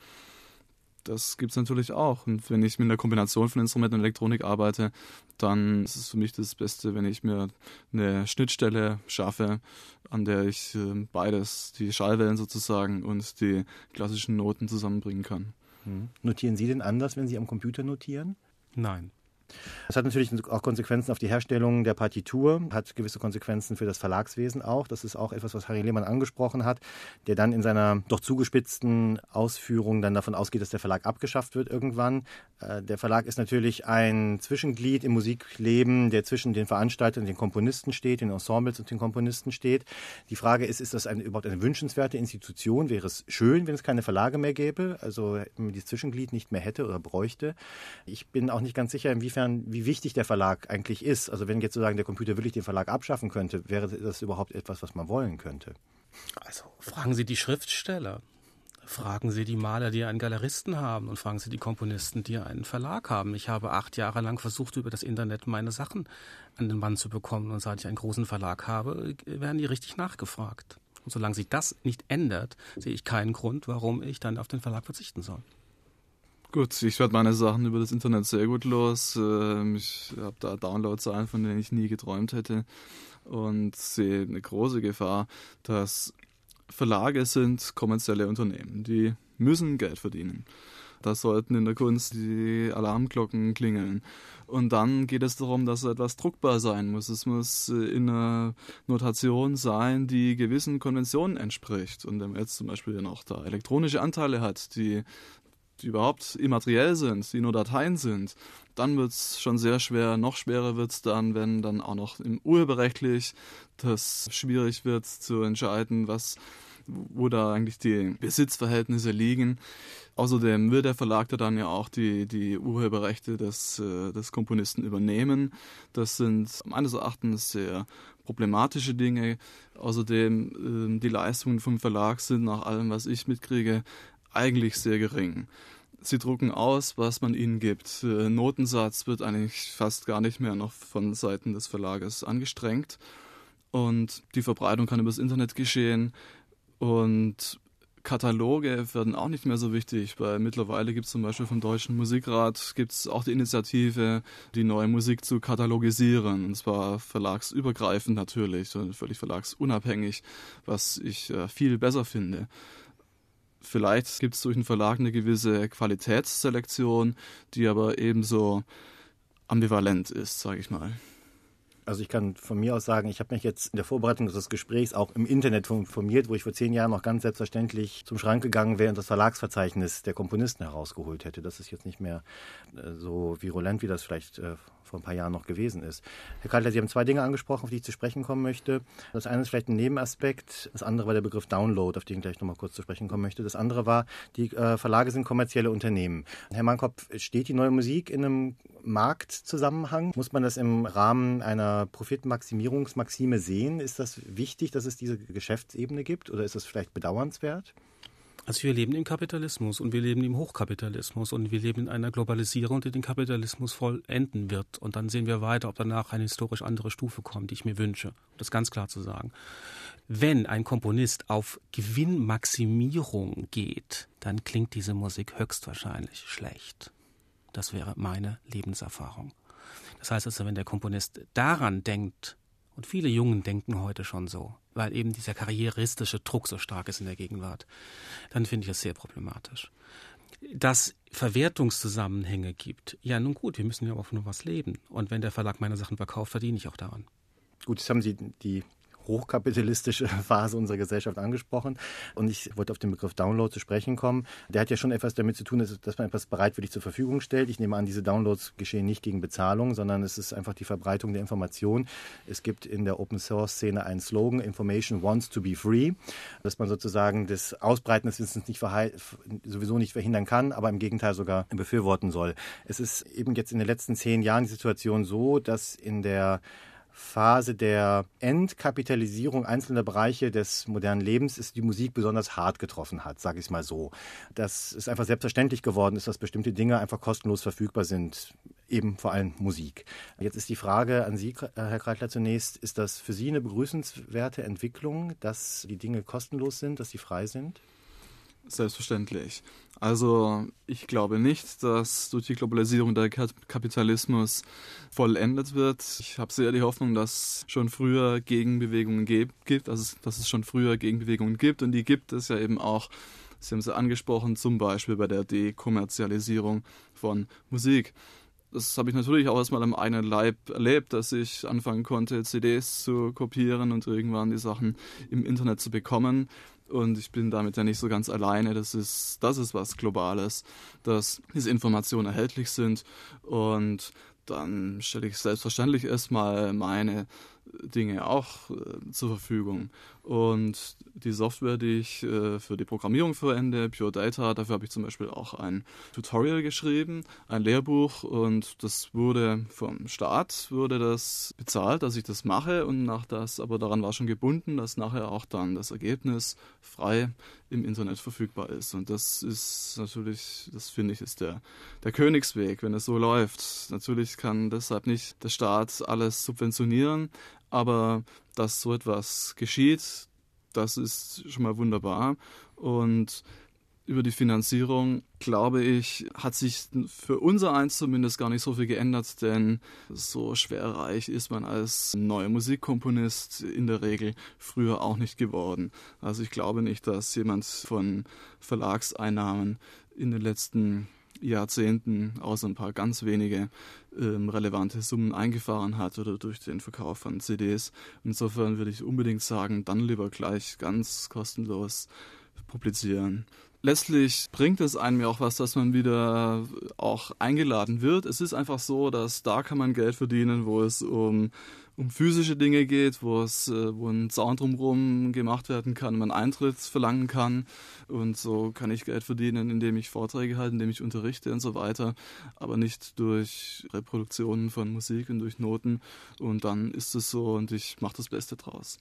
Das gibt es natürlich auch. Und wenn ich mit einer Kombination von Instrument und Elektronik arbeite, dann ist es für mich das Beste, wenn ich mir eine Schnittstelle schaffe, an der ich beides, die Schallwellen sozusagen und die klassischen Noten zusammenbringen kann. Notieren Sie denn anders, wenn Sie am Computer notieren? Nein. Das hat natürlich auch Konsequenzen auf die Herstellung der Partitur, hat gewisse Konsequenzen für das Verlagswesen auch. Das ist auch etwas, was Harry Lehmann angesprochen hat, der dann in seiner doch zugespitzten Ausführung dann davon ausgeht, dass der Verlag abgeschafft wird irgendwann. Der Verlag ist natürlich ein Zwischenglied im Musikleben, der zwischen den Veranstaltern und den Komponisten steht, den Ensembles und den Komponisten steht. Die Frage ist das überhaupt eine wünschenswerte Institution? Wäre es schön, wenn es keine Verlage mehr gäbe, also wenn man dieses Zwischenglied nicht mehr hätte oder bräuchte? Ich bin auch nicht ganz sicher, wie wichtig der Verlag eigentlich ist. Also wenn jetzt sozusagen der Computer wirklich den Verlag abschaffen könnte, wäre das überhaupt etwas, was man wollen könnte? Also fragen Sie die Schriftsteller, fragen Sie die Maler, die einen Galeristen haben und fragen Sie die Komponisten, die einen Verlag haben. Ich habe 8 Jahre lang versucht, über das Internet meine Sachen an den Mann zu bekommen und seit ich einen großen Verlag habe, werden die richtig nachgefragt. Und solange sich das nicht ändert, sehe ich keinen Grund, warum ich dann auf den Verlag verzichten soll. Gut, ich werde meine Sachen über das Internet sehr gut los. Ich habe da Downloadzahlen, von denen ich nie geträumt hätte und sehe eine große Gefahr, dass Verlage sind kommerzielle Unternehmen, die müssen Geld verdienen. Da sollten in der Kunst die Alarmglocken klingeln. Und dann geht es darum, dass etwas druckbar sein muss. Es muss in einer Notation sein, die gewissen Konventionen entspricht. Und wenn man jetzt zum Beispiel noch da elektronische Anteile hat, die überhaupt immateriell sind, die nur Dateien sind, dann wird es schon sehr schwer. Noch schwerer wird es dann, wenn dann auch noch im urheberrechtlich das schwierig wird zu entscheiden, wo da eigentlich die Besitzverhältnisse liegen. Außerdem will der Verlag da dann ja auch die Urheberrechte des Komponisten übernehmen. Das sind meines Erachtens sehr problematische Dinge. Außerdem die Leistungen vom Verlag sind nach allem, was ich mitkriege, eigentlich sehr gering. Sie drucken aus, was man ihnen gibt. Notensatz wird eigentlich fast gar nicht mehr noch von Seiten des Verlages angestrengt. Und die Verbreitung kann übers Internet geschehen. Und Kataloge werden auch nicht mehr so wichtig, weil mittlerweile gibt es zum Beispiel vom Deutschen Musikrat gibt's auch die Initiative, die neue Musik zu katalogisieren. Und zwar verlagsübergreifend natürlich, völlig verlagsunabhängig, was ich viel besser finde. Vielleicht gibt es durch den Verlag eine gewisse Qualitätsselektion, die aber ebenso ambivalent ist, sage ich mal. Also ich kann von mir aus sagen, ich habe mich jetzt in der Vorbereitung des Gesprächs auch im Internet informiert, wo ich vor 10 Jahren noch ganz selbstverständlich zum Schrank gegangen wäre und das Verlagsverzeichnis der Komponisten herausgeholt hätte. Das ist jetzt nicht mehr so virulent, wie das vielleicht vor ein paar Jahren noch gewesen ist. Herr Kreitler, Sie haben 2 Dinge angesprochen, auf die ich zu sprechen kommen möchte. Das eine ist vielleicht ein Nebenaspekt, das andere war der Begriff Download, auf den ich gleich nochmal kurz zu sprechen kommen möchte. Das andere war, die Verlage sind kommerzielle Unternehmen. Herr Mannkopf, steht die neue Musik in einem Marktzusammenhang? Muss man das im Rahmen einer Profitmaximierungsmaxime sehen? Ist das wichtig, dass es diese Geschäftsebene gibt oder ist das vielleicht bedauernswert? Also wir leben im Kapitalismus und wir leben im Hochkapitalismus und wir leben in einer Globalisierung, die den Kapitalismus vollenden wird. Und dann sehen wir weiter, ob danach eine historisch andere Stufe kommt, die ich mir wünsche. Um das ganz klar zu sagen. Wenn ein Komponist auf Gewinnmaximierung geht, dann klingt diese Musik höchstwahrscheinlich schlecht. Das wäre meine Lebenserfahrung. Das heißt also, wenn der Komponist daran denkt, und viele Jungen denken heute schon so, weil eben dieser karrieristische Druck so stark ist in der Gegenwart, dann finde ich es sehr problematisch. Dass Verwertungszusammenhänge gibt, ja nun gut, wir müssen ja auch von was leben. Und wenn der Verlag meine Sachen verkauft, verdiene ich auch daran. Gut, jetzt haben Sie die hochkapitalistische Phase unserer Gesellschaft angesprochen. Und ich wollte auf den Begriff Download zu sprechen kommen. Der hat ja schon etwas damit zu tun, dass man etwas bereitwillig zur Verfügung stellt. Ich nehme an, diese Downloads geschehen nicht gegen Bezahlung, sondern es ist einfach die Verbreitung der Information. Es gibt in der Open-Source-Szene einen Slogan, Information wants to be free, dass man sozusagen das Ausbreiten des Wissens sowieso nicht verhindern kann, aber im Gegenteil sogar befürworten soll. Es ist eben jetzt in den letzten 10 Jahren die Situation so, dass in der Phase der Entkapitalisierung einzelner Bereiche des modernen Lebens ist die Musik besonders hart getroffen hat, sage ich es mal so. Dass es einfach selbstverständlich geworden ist, dass bestimmte Dinge einfach kostenlos verfügbar sind, eben vor allem Musik. Jetzt ist die Frage an Sie, Herr Kreitler, zunächst, ist das für Sie eine begrüßenswerte Entwicklung, dass die Dinge kostenlos sind, dass sie frei sind? Selbstverständlich. Also ich glaube nicht, dass durch die Globalisierung der Kapitalismus vollendet wird. Ich habe sehr die Hoffnung, dass schon früher Gegenbewegungen gibt, dass es schon früher Gegenbewegungen gibt und die gibt es ja eben auch. Sie haben sie angesprochen, zum Beispiel bei der Dekommerzialisierung von Musik. Das habe ich natürlich auch erstmal am eigenen Leib erlebt, dass ich anfangen konnte, CDs zu kopieren und irgendwann die Sachen im Internet zu bekommen. Und ich bin damit ja nicht so ganz alleine. Das ist was Globales, dass diese Informationen erhältlich sind. Und dann stelle ich selbstverständlich erstmal meine Dinge auch zur Verfügung. Und die Software, die ich für die Programmierung verwende, Pure Data, dafür habe ich zum Beispiel auch ein Tutorial geschrieben, ein Lehrbuch, und das wurde vom Staat bezahlt, dass ich das mache, und aber daran war schon gebunden, dass nachher auch dann das Ergebnis frei im Internet verfügbar ist. Und das ist natürlich, das finde ich, ist der Königsweg, wenn es so läuft. Natürlich kann deshalb nicht der Staat alles subventionieren, aber dass so etwas geschieht, das ist schon mal wunderbar. Und über die Finanzierung, glaube ich, hat sich für unser Eins zumindest gar nicht so viel geändert, denn so schwerreich ist man als neuer Musikkomponist in der Regel früher auch nicht geworden. Also ich glaube nicht, dass jemand von Verlagseinnahmen in den letzten Jahrzehnten, außer ein paar ganz wenige relevante Summen eingefahren hat oder durch den Verkauf von CDs. Insofern würde ich unbedingt sagen, dann lieber gleich ganz kostenlos publizieren. Letztlich bringt es einem ja auch was, dass man wieder auch eingeladen wird. Es ist einfach so, dass da kann man Geld verdienen, wo es um physische Dinge geht, wo ein Zaun drumherum gemacht werden kann, man Eintritt verlangen kann, und so kann ich Geld verdienen, indem ich Vorträge halte, indem ich unterrichte und so weiter, aber nicht durch Reproduktionen von Musik und durch Noten, und dann ist es so und ich mache das Beste draus.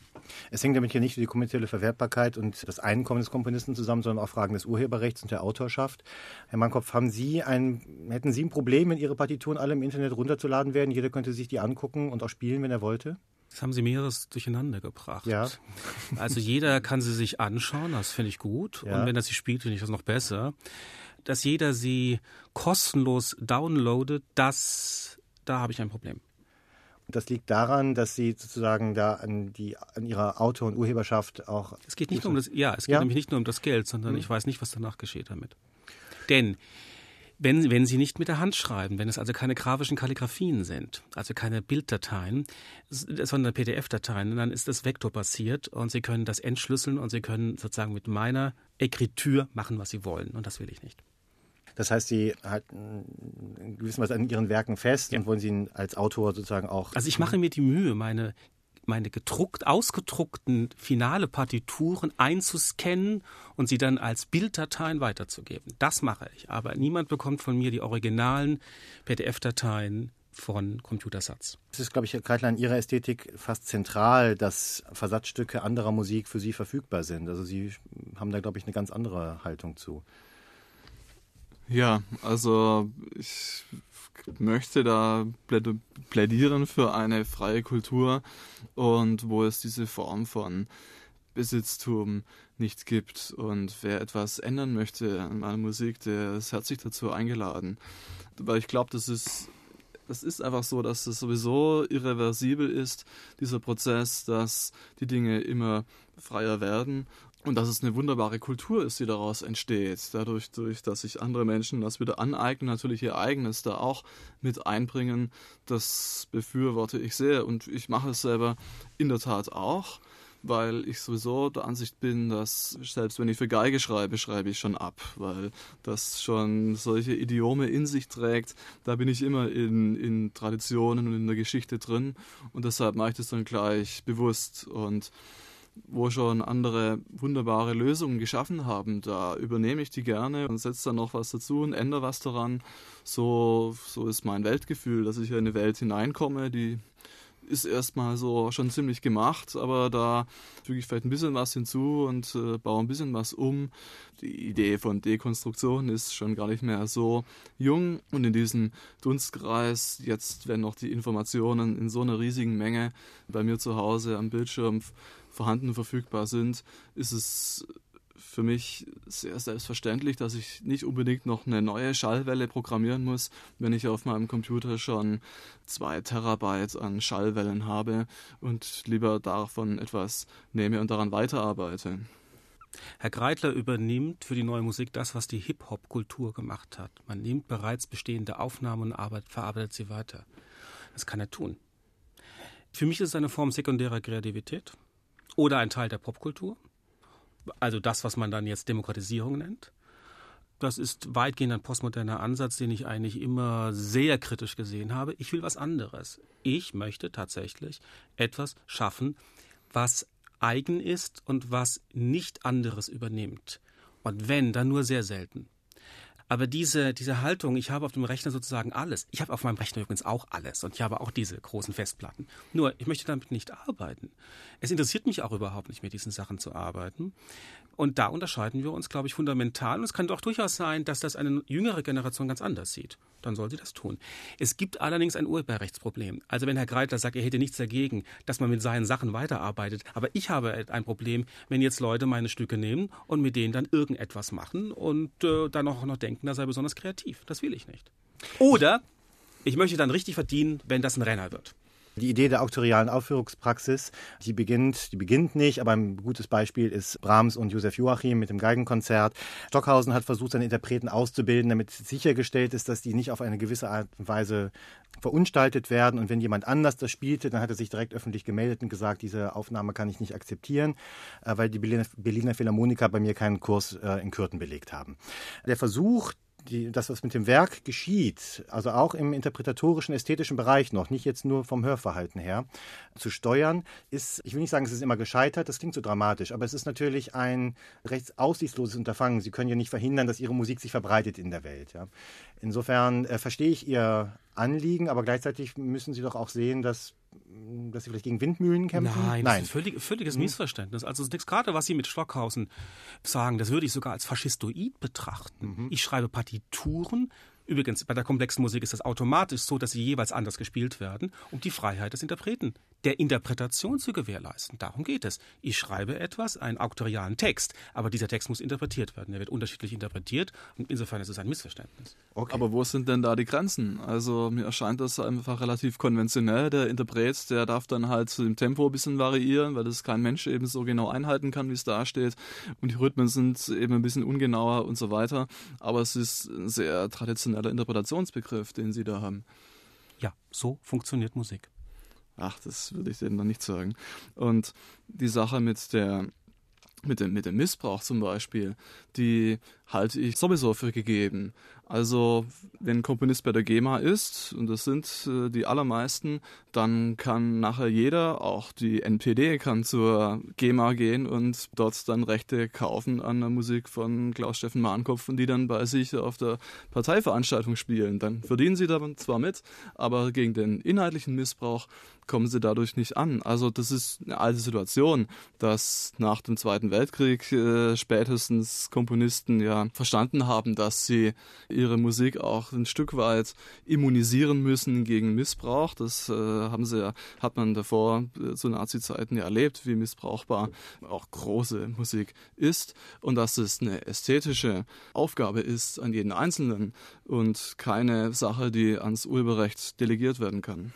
Es hängt damit ja nicht die kommerzielle Verwertbarkeit und das Einkommen des Komponisten zusammen, sondern auch Fragen des Urheberrechts und der Autorschaft. Herr Mannkopf, hätten Sie ein Problem, wenn Ihre Partituren alle im Internet runterzuladen werden? Jeder könnte sich die angucken und auch spielen, wenn er wollte? Das haben Sie mehreres durcheinander gebracht. Ja. Also jeder kann sie sich anschauen, das finde ich gut. Ja. Und wenn er sie spielt, finde ich das noch besser. Dass jeder sie kostenlos downloadet, da habe ich ein Problem. Das liegt daran, dass Sie sozusagen da an Ihrer Autor- und Urheberschaft auch... Es geht nicht nur um das, es geht nämlich nicht nur um das Geld, sondern ich weiß nicht, was danach geschieht damit. Denn Wenn Sie nicht mit der Hand schreiben, wenn es also keine grafischen Kalligraphien sind, also keine Bilddateien, sondern PDF-Dateien, dann ist das vektorbasiert und Sie können das entschlüsseln und Sie können sozusagen mit meiner Ekritur machen, was Sie wollen. Und das will ich nicht. Das heißt, Sie halten gewissermaßen an Ihren Werken fest und wollen sie als Autor sozusagen auch... Also ich mache mir die Mühe, meine ausgedruckten finale Partituren einzuscannen und sie dann als Bilddateien weiterzugeben. Das mache ich. Aber niemand bekommt von mir die originalen PDF-Dateien von Computersatz. Es ist, glaube ich, Kreitler, in Ihrer Ästhetik fast zentral, dass Versatzstücke anderer Musik für Sie verfügbar sind. Also Sie haben da, glaube ich, eine ganz andere Haltung zu. Ja, also ich möchte da plädieren für eine freie Kultur und wo es diese Form von Besitztum nicht gibt. Und wer etwas ändern möchte an meiner Musik, der ist herzlich dazu eingeladen. Weil ich glaube, das ist einfach so, dass es sowieso irreversibel ist, dieser Prozess, dass die Dinge immer freier werden. Und dass es eine wunderbare Kultur ist, die daraus entsteht. Dadurch, dass sich andere Menschen das wieder aneignen, natürlich ihr eigenes da auch mit einbringen, das befürworte ich sehr. Und ich mache es selber in der Tat auch, weil ich sowieso der Ansicht bin, dass selbst wenn ich für Geige schreibe, schreibe ich schon ab, weil das schon solche Idiome in sich trägt. Da bin ich immer in Traditionen und in der Geschichte drin und deshalb mache ich das dann gleich bewusst. Und wo schon andere wunderbare Lösungen geschaffen haben, da übernehme ich die gerne und setze dann noch was dazu und ändere was daran. So ist mein Weltgefühl, dass ich in eine Welt hineinkomme, die ist erstmal so schon ziemlich gemacht, aber da füge ich vielleicht ein bisschen was hinzu und baue ein bisschen was um. Die Idee von Dekonstruktion ist schon gar nicht mehr so jung und in diesem Dunstkreis, jetzt wenn noch die Informationen in so einer riesigen Menge bei mir zu Hause am Bildschirm vorhanden und verfügbar sind, ist es für mich sehr selbstverständlich, dass ich nicht unbedingt noch eine neue Schallwelle programmieren muss, wenn ich auf meinem Computer schon 2 Terabyte an Schallwellen habe und lieber davon etwas nehme und daran weiterarbeite. Herr Kreitler übernimmt für die neue Musik das, was die Hip-Hop-Kultur gemacht hat. Man nimmt bereits bestehende Aufnahmen und verarbeitet sie weiter. Das kann er tun. Für mich ist es eine Form sekundärer Kreativität oder ein Teil der Popkultur. Also das, was man dann jetzt Demokratisierung nennt. Das ist weitgehend ein postmoderner Ansatz, den ich eigentlich immer sehr kritisch gesehen habe. Ich will was anderes. Ich möchte tatsächlich etwas schaffen, was eigen ist und was nicht anderes übernimmt. Und wenn, dann nur sehr selten. Aber diese Haltung, ich habe auf dem Rechner sozusagen alles. Ich habe auf meinem Rechner übrigens auch alles und ich habe auch diese großen Festplatten. Nur, ich möchte damit nicht arbeiten. Es interessiert mich auch überhaupt nicht, mit diesen Sachen zu arbeiten. Und da unterscheiden wir uns, glaube ich, fundamental. Und es kann doch durchaus sein, dass das eine jüngere Generation ganz anders sieht. Dann soll sie das tun. Es gibt allerdings ein Urheberrechtsproblem. Also wenn Herr Kreitler sagt, er hätte nichts dagegen, dass man mit seinen Sachen weiterarbeitet. Aber ich habe ein Problem, wenn jetzt Leute meine Stücke nehmen und mit denen dann irgendetwas machen und dann auch noch denken, das sei besonders kreativ. Das will ich nicht. Oder ich möchte dann richtig verdienen, wenn das ein Renner wird. Die Idee der auktorialen Aufführungspraxis, die beginnt nicht, aber ein gutes Beispiel ist Brahms und Josef Joachim mit dem Geigenkonzert. Stockhausen hat versucht, seine Interpreten auszubilden, damit sichergestellt ist, dass die nicht auf eine gewisse Art und Weise verunstaltet werden. Und wenn jemand anders das spielte, dann hat er sich direkt öffentlich gemeldet und gesagt, diese Aufnahme kann ich nicht akzeptieren, weil die Berliner Philharmoniker bei mir keinen Kurs in Kürten belegt haben. Der Versuch, das, was mit dem Werk geschieht, also auch im interpretatorischen, ästhetischen Bereich noch, nicht jetzt nur vom Hörverhalten her, zu steuern, ist, ich will nicht sagen, es ist immer gescheitert, das klingt so dramatisch, aber es ist natürlich ein recht aussichtsloses Unterfangen. Sie können ja nicht verhindern, dass Ihre Musik sich verbreitet in der Welt. Ja. Insofern verstehe ich Ihr Anliegen, aber gleichzeitig müssen Sie doch auch sehen, dass Sie vielleicht gegen Windmühlen kämpfen? Nein, das ist ein völliges Missverständnis. Also das gerade, was Sie mit Stockhausen sagen, das würde ich sogar als faschistoid betrachten. Ich schreibe Partituren Übrigens, bei der komplexen Musik ist das automatisch so, dass sie jeweils anders gespielt werden, um die Freiheit des Interpreten, der Interpretation zu gewährleisten. Darum geht es. Ich schreibe etwas, einen auktorialen Text, aber dieser Text muss interpretiert werden. Er wird unterschiedlich interpretiert und insofern ist es ein Missverständnis. Okay. Aber wo sind denn da die Grenzen? Also mir erscheint das einfach relativ konventionell. Der Interpret, der darf dann halt zu dem Tempo ein bisschen variieren, weil das kein Mensch eben so genau einhalten kann, wie es da steht. Und die Rhythmen sind eben ein bisschen ungenauer und so weiter. Aber es ist ein sehr traditioneller Interpretationsbegriff, den Sie da haben. Ja, so funktioniert Musik. Ach, das würde ich denen noch nicht sagen. Und die Sache mit dem Missbrauch zum Beispiel, die halte ich sowieso für gegeben. Also wenn ein Komponist bei der GEMA ist, und das sind die allermeisten, dann kann nachher jeder, auch die NPD, kann zur GEMA gehen und dort dann Rechte kaufen an der Musik von Klaus-Steffen Mahnkopf und die dann bei sich auf der Parteiveranstaltung spielen. Dann verdienen sie da zwar mit, aber gegen den inhaltlichen Missbrauch kommen sie dadurch nicht an. Also das ist eine alte Situation, dass nach dem Zweiten Weltkrieg spätestens Komponisten ja verstanden haben, dass sie ihre Musik auch ein Stück weit immunisieren müssen gegen Missbrauch. Das hat man davor zu Nazi-Zeiten ja erlebt, wie missbrauchbar auch große Musik ist und dass es eine ästhetische Aufgabe ist an jeden Einzelnen und keine Sache, die ans Urheberrecht delegiert werden kann.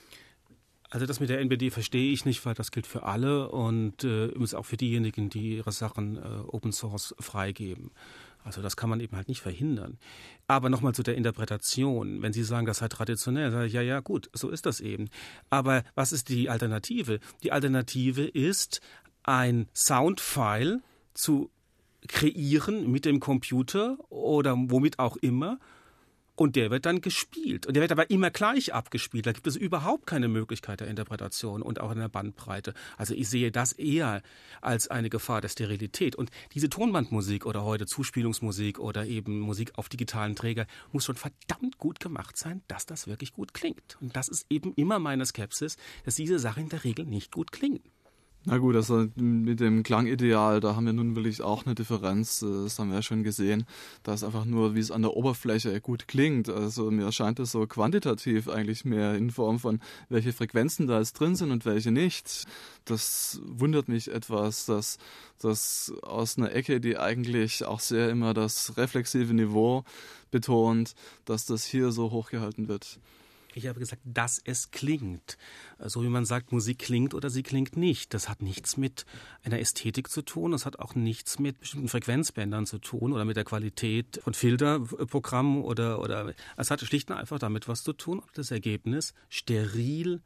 Also das mit der NPD verstehe ich nicht, weil das gilt für alle und übrigens auch für diejenigen, die ihre Sachen Open Source freigeben. Also das kann man eben halt nicht verhindern. Aber nochmal zu der Interpretation. Wenn Sie sagen, das sei traditionell, sage ich, ja, gut, so ist das eben. Aber was ist die Alternative? Die Alternative ist, ein Soundfile zu kreieren mit dem Computer oder womit auch immer. Und der wird dann gespielt. Und der wird aber immer gleich abgespielt. Da gibt es überhaupt keine Möglichkeit der Interpretation und auch in der Bandbreite. Also ich sehe das eher als eine Gefahr der Sterilität. Und diese Tonbandmusik oder heute Zuspielungsmusik oder eben Musik auf digitalen Träger muss schon verdammt gut gemacht sein, dass das wirklich gut klingt. Und das ist eben immer meine Skepsis, dass diese Sachen in der Regel nicht gut klingen. Na gut, also mit dem Klangideal, da haben wir nun wirklich auch eine Differenz, das haben wir ja schon gesehen. Da ist einfach nur, wie es an der Oberfläche gut klingt. Also mir erscheint es so quantitativ eigentlich mehr in Form von, welche Frequenzen da jetzt drin sind und welche nicht. Das wundert mich etwas, dass das aus einer Ecke, die eigentlich auch sehr immer das reflexive Niveau betont, dass das hier so hochgehalten wird. Ich habe gesagt, dass es klingt. So wie man sagt, Musik klingt oder sie klingt nicht. Das hat nichts mit einer Ästhetik zu tun. Das hat auch nichts mit bestimmten Frequenzbändern zu tun oder mit der Qualität von Filterprogrammen oder es hat schlicht und einfach damit was zu tun, ob das Ergebnis steril,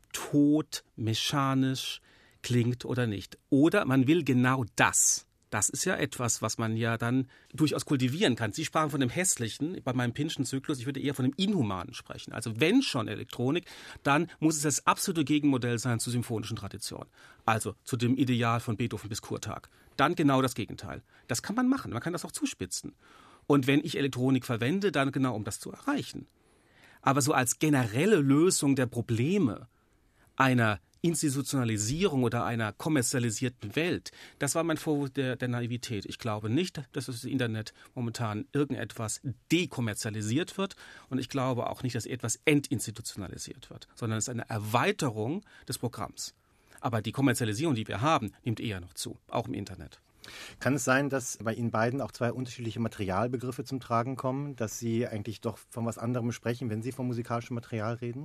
tot, mechanisch klingt oder nicht. Oder man will genau das. Das ist ja etwas, was man ja dann durchaus kultivieren kann. Sie sprachen von dem Hässlichen, bei meinem Pynch'schen Zyklus, ich würde eher von dem Inhumanen sprechen. Also wenn schon Elektronik, dann muss es das absolute Gegenmodell sein zur symphonischen Tradition. Also zu dem Ideal von Beethoven bis Kurtag. Dann genau das Gegenteil. Das kann man machen, man kann das auch zuspitzen. Und wenn ich Elektronik verwende, dann genau um das zu erreichen. Aber so als generelle Lösung der Probleme einer Institutionalisierung oder einer kommerzialisierten Welt, das war mein Vorwurf der Naivität. Ich glaube nicht, dass das Internet momentan irgendetwas dekommerzialisiert wird und ich glaube auch nicht, dass etwas entinstitutionalisiert wird, sondern es ist eine Erweiterung des Programms. Aber die Kommerzialisierung, die wir haben, nimmt eher noch zu, auch im Internet. Kann es sein, dass bei Ihnen beiden auch zwei unterschiedliche Materialbegriffe zum Tragen kommen, dass Sie eigentlich doch von was anderem sprechen, wenn Sie vom musikalischen Material reden?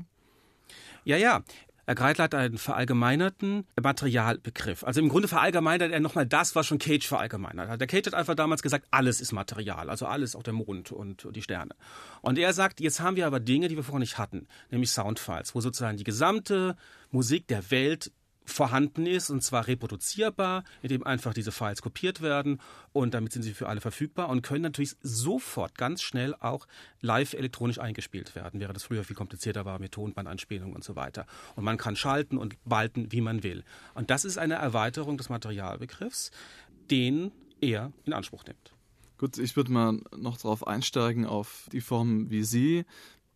Ja. Herr Greitler hat einen verallgemeinerten Materialbegriff. Also im Grunde verallgemeinert er nochmal das, was schon Cage verallgemeinert hat. Der Cage hat einfach damals gesagt, alles ist Material, also alles, auch der Mond und die Sterne. Und er sagt, jetzt haben wir aber Dinge, die wir vorher nicht hatten, nämlich Soundfiles, wo sozusagen die gesamte Musik der Welt vorhanden ist, und zwar reproduzierbar, indem einfach diese Files kopiert werden und damit sind sie für alle verfügbar und können natürlich sofort ganz schnell auch live elektronisch eingespielt werden, während das früher viel komplizierter war mit Tonbandeinspielungen und so weiter. Und man kann schalten und walten, wie man will. Und das ist eine Erweiterung des Materialbegriffs, den er in Anspruch nimmt. Gut, ich würde mal noch darauf einsteigen, auf die Form, wie Sie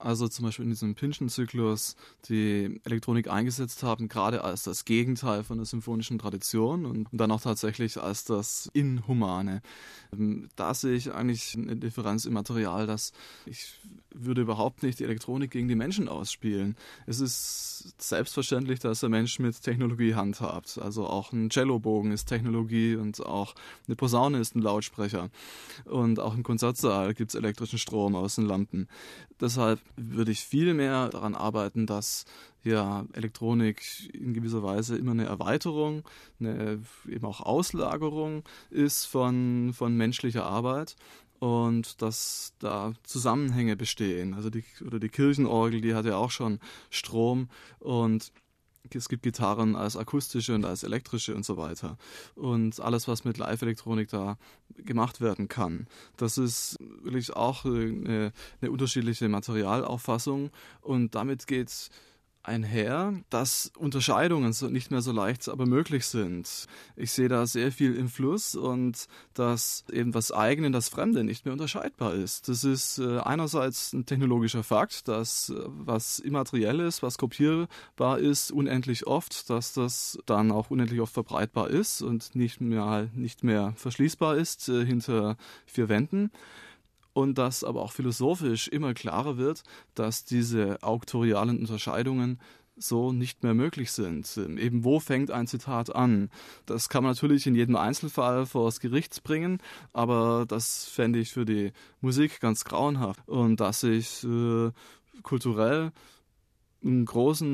also zum Beispiel in diesem Pynchon-Zyklus die Elektronik eingesetzt haben, gerade als das Gegenteil von der symphonischen Tradition und dann auch tatsächlich als das Inhumane. Da sehe ich eigentlich eine Differenz im Material, dass ich würde überhaupt nicht die Elektronik gegen die Menschen ausspielen. Es ist selbstverständlich, dass der Mensch mit Technologie handhabt. Also auch ein Cellobogen ist Technologie und auch eine Posaune ist ein Lautsprecher. Und auch im Konzertsaal gibt es elektrischen Strom aus den Lampen. Deshalb würde ich viel mehr daran arbeiten, dass ja Elektronik in gewisser Weise immer eine Erweiterung, eben auch Auslagerung ist von menschlicher Arbeit. Und dass da Zusammenhänge bestehen. Also die Kirchenorgel, die hat ja auch schon Strom und es gibt Gitarren als akustische und als elektrische und so weiter. Und alles, was mit Live-Elektronik da gemacht werden kann, das ist wirklich auch eine unterschiedliche Materialauffassung und damit geht einher, dass Unterscheidungen nicht mehr so leicht aber möglich sind. Ich sehe da sehr viel im Fluss und dass eben das Eigene und das Fremde nicht mehr unterscheidbar ist. Das ist einerseits ein technologischer Fakt, dass was immateriell ist, was kopierbar ist, unendlich oft, dass das dann auch unendlich oft verbreitbar ist und nicht mehr verschließbar ist hinter vier Wänden. Und dass aber auch philosophisch immer klarer wird, dass diese auktorialen Unterscheidungen so nicht mehr möglich sind. Eben wo fängt ein Zitat an? Das kann man natürlich in jedem Einzelfall vor das Gericht bringen, aber das fände ich für die Musik ganz grauenhaft. Und dass ich kulturell ein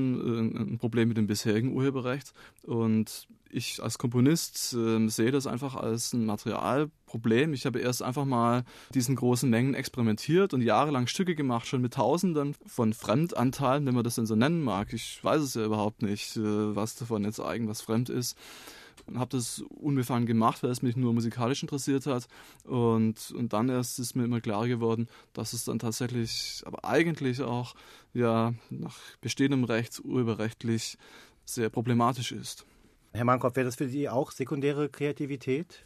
Problem mit dem bisherigen Urheberrecht und ich als Komponist sehe das einfach als ein Materialproblem. Ich habe erst einfach mal diesen großen Mengen experimentiert und jahrelang Stücke gemacht, schon mit Tausenden von Fremdanteilen, wenn man das denn so nennen mag. Ich weiß es ja überhaupt nicht, was davon jetzt was fremd ist. Und habe das unbefangen gemacht, weil es mich nur musikalisch interessiert hat. Und dann erst ist mir immer klar geworden, dass es dann tatsächlich, aber eigentlich auch ja nach bestehendem Recht urheberrechtlich sehr problematisch ist. Herr Mankopf, wäre das für Sie auch sekundäre Kreativität?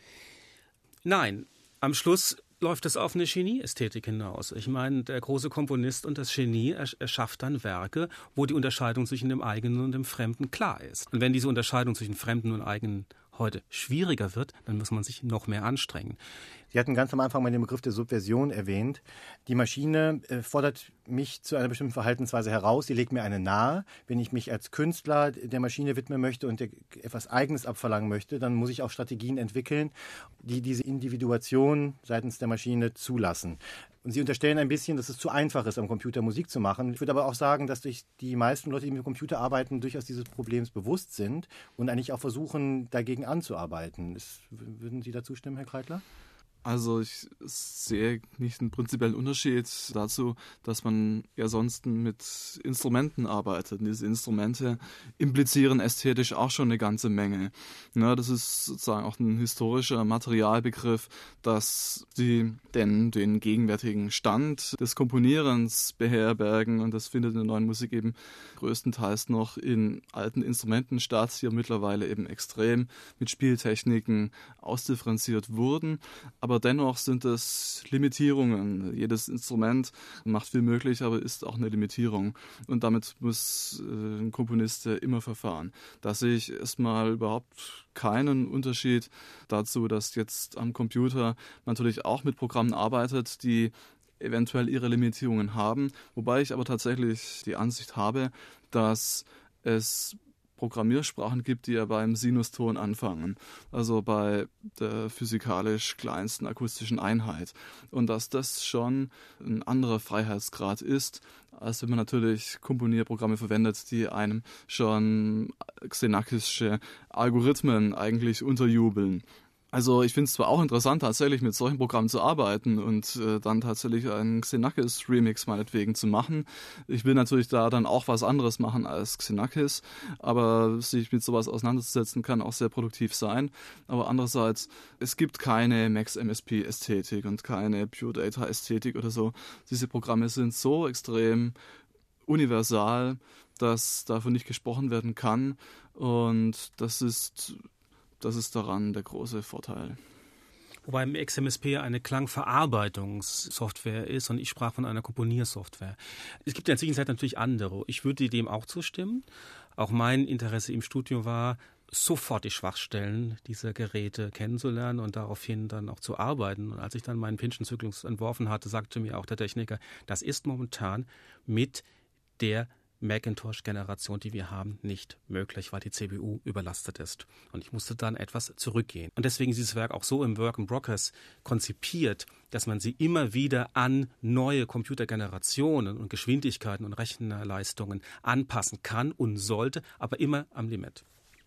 Nein, am Schluss läuft es auf eine Genieästhetik hinaus. Ich meine, der große Komponist und das Genie erschafft dann Werke, wo die Unterscheidung zwischen dem Eigenen und dem Fremden klar ist. Und wenn diese Unterscheidung zwischen Fremden und Eigenen heute schwieriger wird, dann muss man sich noch mehr anstrengen. Sie hatten ganz am Anfang mal den Begriff der Subversion erwähnt. Die Maschine fordert mich zu einer bestimmten Verhaltensweise heraus. Sie legt mir eine nahe. Wenn ich mich als Künstler der Maschine widmen möchte und etwas Eigenes abverlangen möchte, dann muss ich auch Strategien entwickeln, die diese Individuation seitens der Maschine zulassen. Und Sie unterstellen ein bisschen, dass es zu einfach ist, am Computer Musik zu machen. Ich würde aber auch sagen, dass sich die meisten Leute, die mit dem Computer arbeiten, durchaus dieses Problems bewusst sind und eigentlich auch versuchen, dagegen anzuarbeiten. Würden Sie dazu stimmen, Herr Kreitler? Also ich sehe nicht einen prinzipiellen Unterschied dazu, dass man ja sonst mit Instrumenten arbeitet. Und diese Instrumente implizieren ästhetisch auch schon eine ganze Menge. Ja, das ist sozusagen auch ein historischer Materialbegriff, dass sie den gegenwärtigen Stand des Komponierens beherbergen. Und das findet in der neuen Musik eben größtenteils noch in alten Instrumenten statt, die ja mittlerweile eben extrem mit Spieltechniken ausdifferenziert wurden. Aber dennoch sind es Limitierungen. Jedes Instrument macht viel möglich, aber ist auch eine Limitierung. Und damit muss ein Komponist immer verfahren. Da sehe ich erstmal überhaupt keinen Unterschied dazu, dass jetzt am Computer man natürlich auch mit Programmen arbeitet, die eventuell ihre Limitierungen haben. Wobei ich aber tatsächlich die Ansicht habe, dass es Programmiersprachen gibt, die ja beim Sinuston anfangen, also bei der physikalisch kleinsten akustischen Einheit. Und dass das schon ein anderer Freiheitsgrad ist, als wenn man natürlich Komponierprogramme verwendet, die einem schon xenakische Algorithmen eigentlich unterjubeln. Also ich finde es zwar auch interessant, tatsächlich mit solchen Programmen zu arbeiten und dann tatsächlich einen Xenakis-Remix meinetwegen zu machen. Ich will natürlich da dann auch was anderes machen als Xenakis, aber sich mit sowas auseinanderzusetzen kann auch sehr produktiv sein. Aber andererseits, es gibt keine Max-MSP-Ästhetik und keine Pure-Data-Ästhetik oder so. Diese Programme sind so extrem universal, dass davon nicht gesprochen werden kann und das ist daran der große Vorteil. Wobei XMSP eine Klangverarbeitungssoftware ist und ich sprach von einer Komponiersoftware. Es gibt in der Zwischenzeit natürlich andere. Ich würde dem auch zustimmen. Auch mein Interesse im Studio war, sofort die Schwachstellen dieser Geräte kennenzulernen und daraufhin dann auch zu arbeiten. Und als ich dann meinen Pynchon-Zyklus entworfen hatte, sagte mir auch der Techniker, das ist momentan mit der Macintosh-Generation, die wir haben, nicht möglich, weil die CPU überlastet ist. Und ich musste dann etwas zurückgehen. Und deswegen ist dieses Werk auch so im Work in Progress konzipiert, dass man sie immer wieder an neue Computergenerationen und Geschwindigkeiten und Rechnerleistungen anpassen kann und sollte, aber immer am Limit.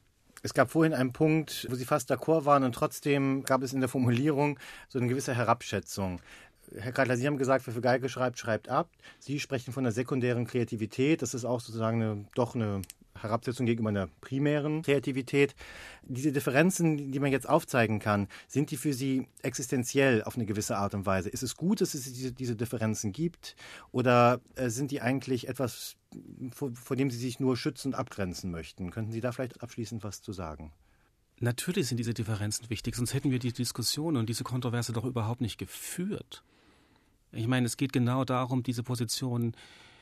Es gab vorhin einen Punkt, wo Sie fast d'accord waren und trotzdem gab es in der Formulierung so eine gewisse Herabschätzung. Herr Kreidler, Sie haben gesagt, wer für Geige schreibt, schreibt ab. Sie sprechen von der sekundären Kreativität. Das ist auch sozusagen eine Herabsetzung gegenüber einer primären Kreativität. Diese Differenzen, die man jetzt aufzeigen kann, sind die für Sie existenziell auf eine gewisse Art und Weise? Ist es gut, dass es diese Differenzen gibt? Oder sind die eigentlich etwas, vor dem Sie sich nur schützen und abgrenzen möchten? Könnten Sie da vielleicht abschließend was zu sagen? Natürlich sind diese Differenzen wichtig, sonst hätten wir die Diskussion und diese Kontroverse doch überhaupt nicht geführt. Ich meine, es geht genau darum, diese Positionen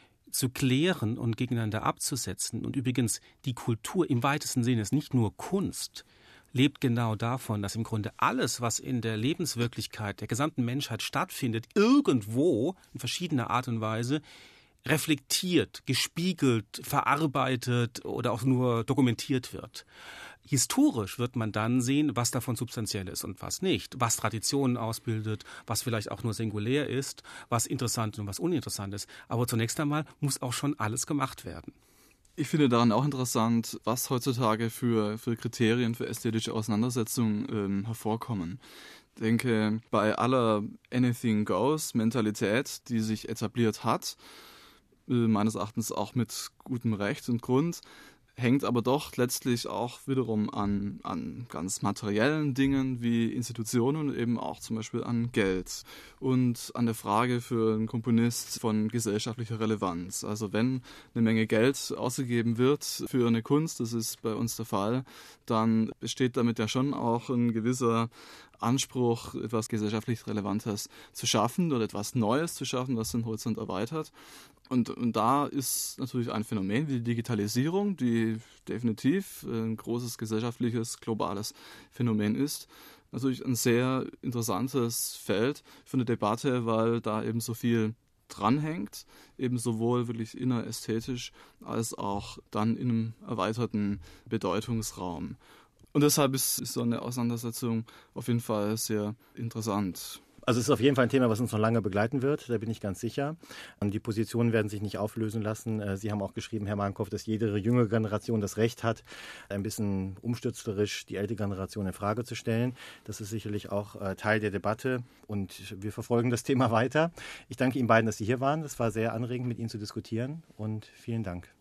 zu klären und gegeneinander abzusetzen. Und übrigens, die Kultur im weitesten Sinne ist nicht nur Kunst, lebt genau davon, dass im Grunde alles, was in der Lebenswirklichkeit der gesamten Menschheit stattfindet, irgendwo in verschiedener Art und Weise reflektiert, gespiegelt, verarbeitet oder auch nur dokumentiert wird. Historisch wird man dann sehen, was davon substanziell ist und was nicht, was Traditionen ausbildet, was vielleicht auch nur singulär ist, was interessant und was uninteressant ist. Aber zunächst einmal muss auch schon alles gemacht werden. Ich finde daran auch interessant, was heutzutage für Kriterien für ästhetische Auseinandersetzungen hervorkommen. Ich denke, bei aller Anything-Goes-Mentalität, die sich etabliert hat, meines Erachtens auch mit gutem Recht und Grund, hängt aber doch letztlich auch wiederum an ganz materiellen Dingen wie Institutionen und eben auch zum Beispiel an Geld und an der Frage für einen Komponist von gesellschaftlicher Relevanz. Also wenn eine Menge Geld ausgegeben wird für eine Kunst, das ist bei uns der Fall, dann besteht damit ja schon auch ein gewisser Anspruch, etwas gesellschaftlich Relevantes zu schaffen oder etwas Neues zu schaffen, was den Horizont erweitert. Und da ist natürlich ein Phänomen wie die Digitalisierung, die definitiv ein großes gesellschaftliches, globales Phänomen ist, natürlich ein sehr interessantes Feld für eine Debatte, weil da eben so viel dranhängt, eben sowohl wirklich innerästhetisch als auch dann in einem erweiterten Bedeutungsraum. Und deshalb ist so eine Auseinandersetzung auf jeden Fall sehr interessant. Also es ist auf jeden Fall ein Thema, was uns noch lange begleiten wird, da bin ich ganz sicher. Und die Positionen werden sich nicht auflösen lassen. Sie haben auch geschrieben, Herr Markhoff, dass jede jüngere Generation das Recht hat, ein bisschen umstürzlerisch die ältere Generation in Frage zu stellen. Das ist sicherlich auch Teil der Debatte und wir verfolgen das Thema weiter. Ich danke Ihnen beiden, dass Sie hier waren. Es war sehr anregend, mit Ihnen zu diskutieren und vielen Dank.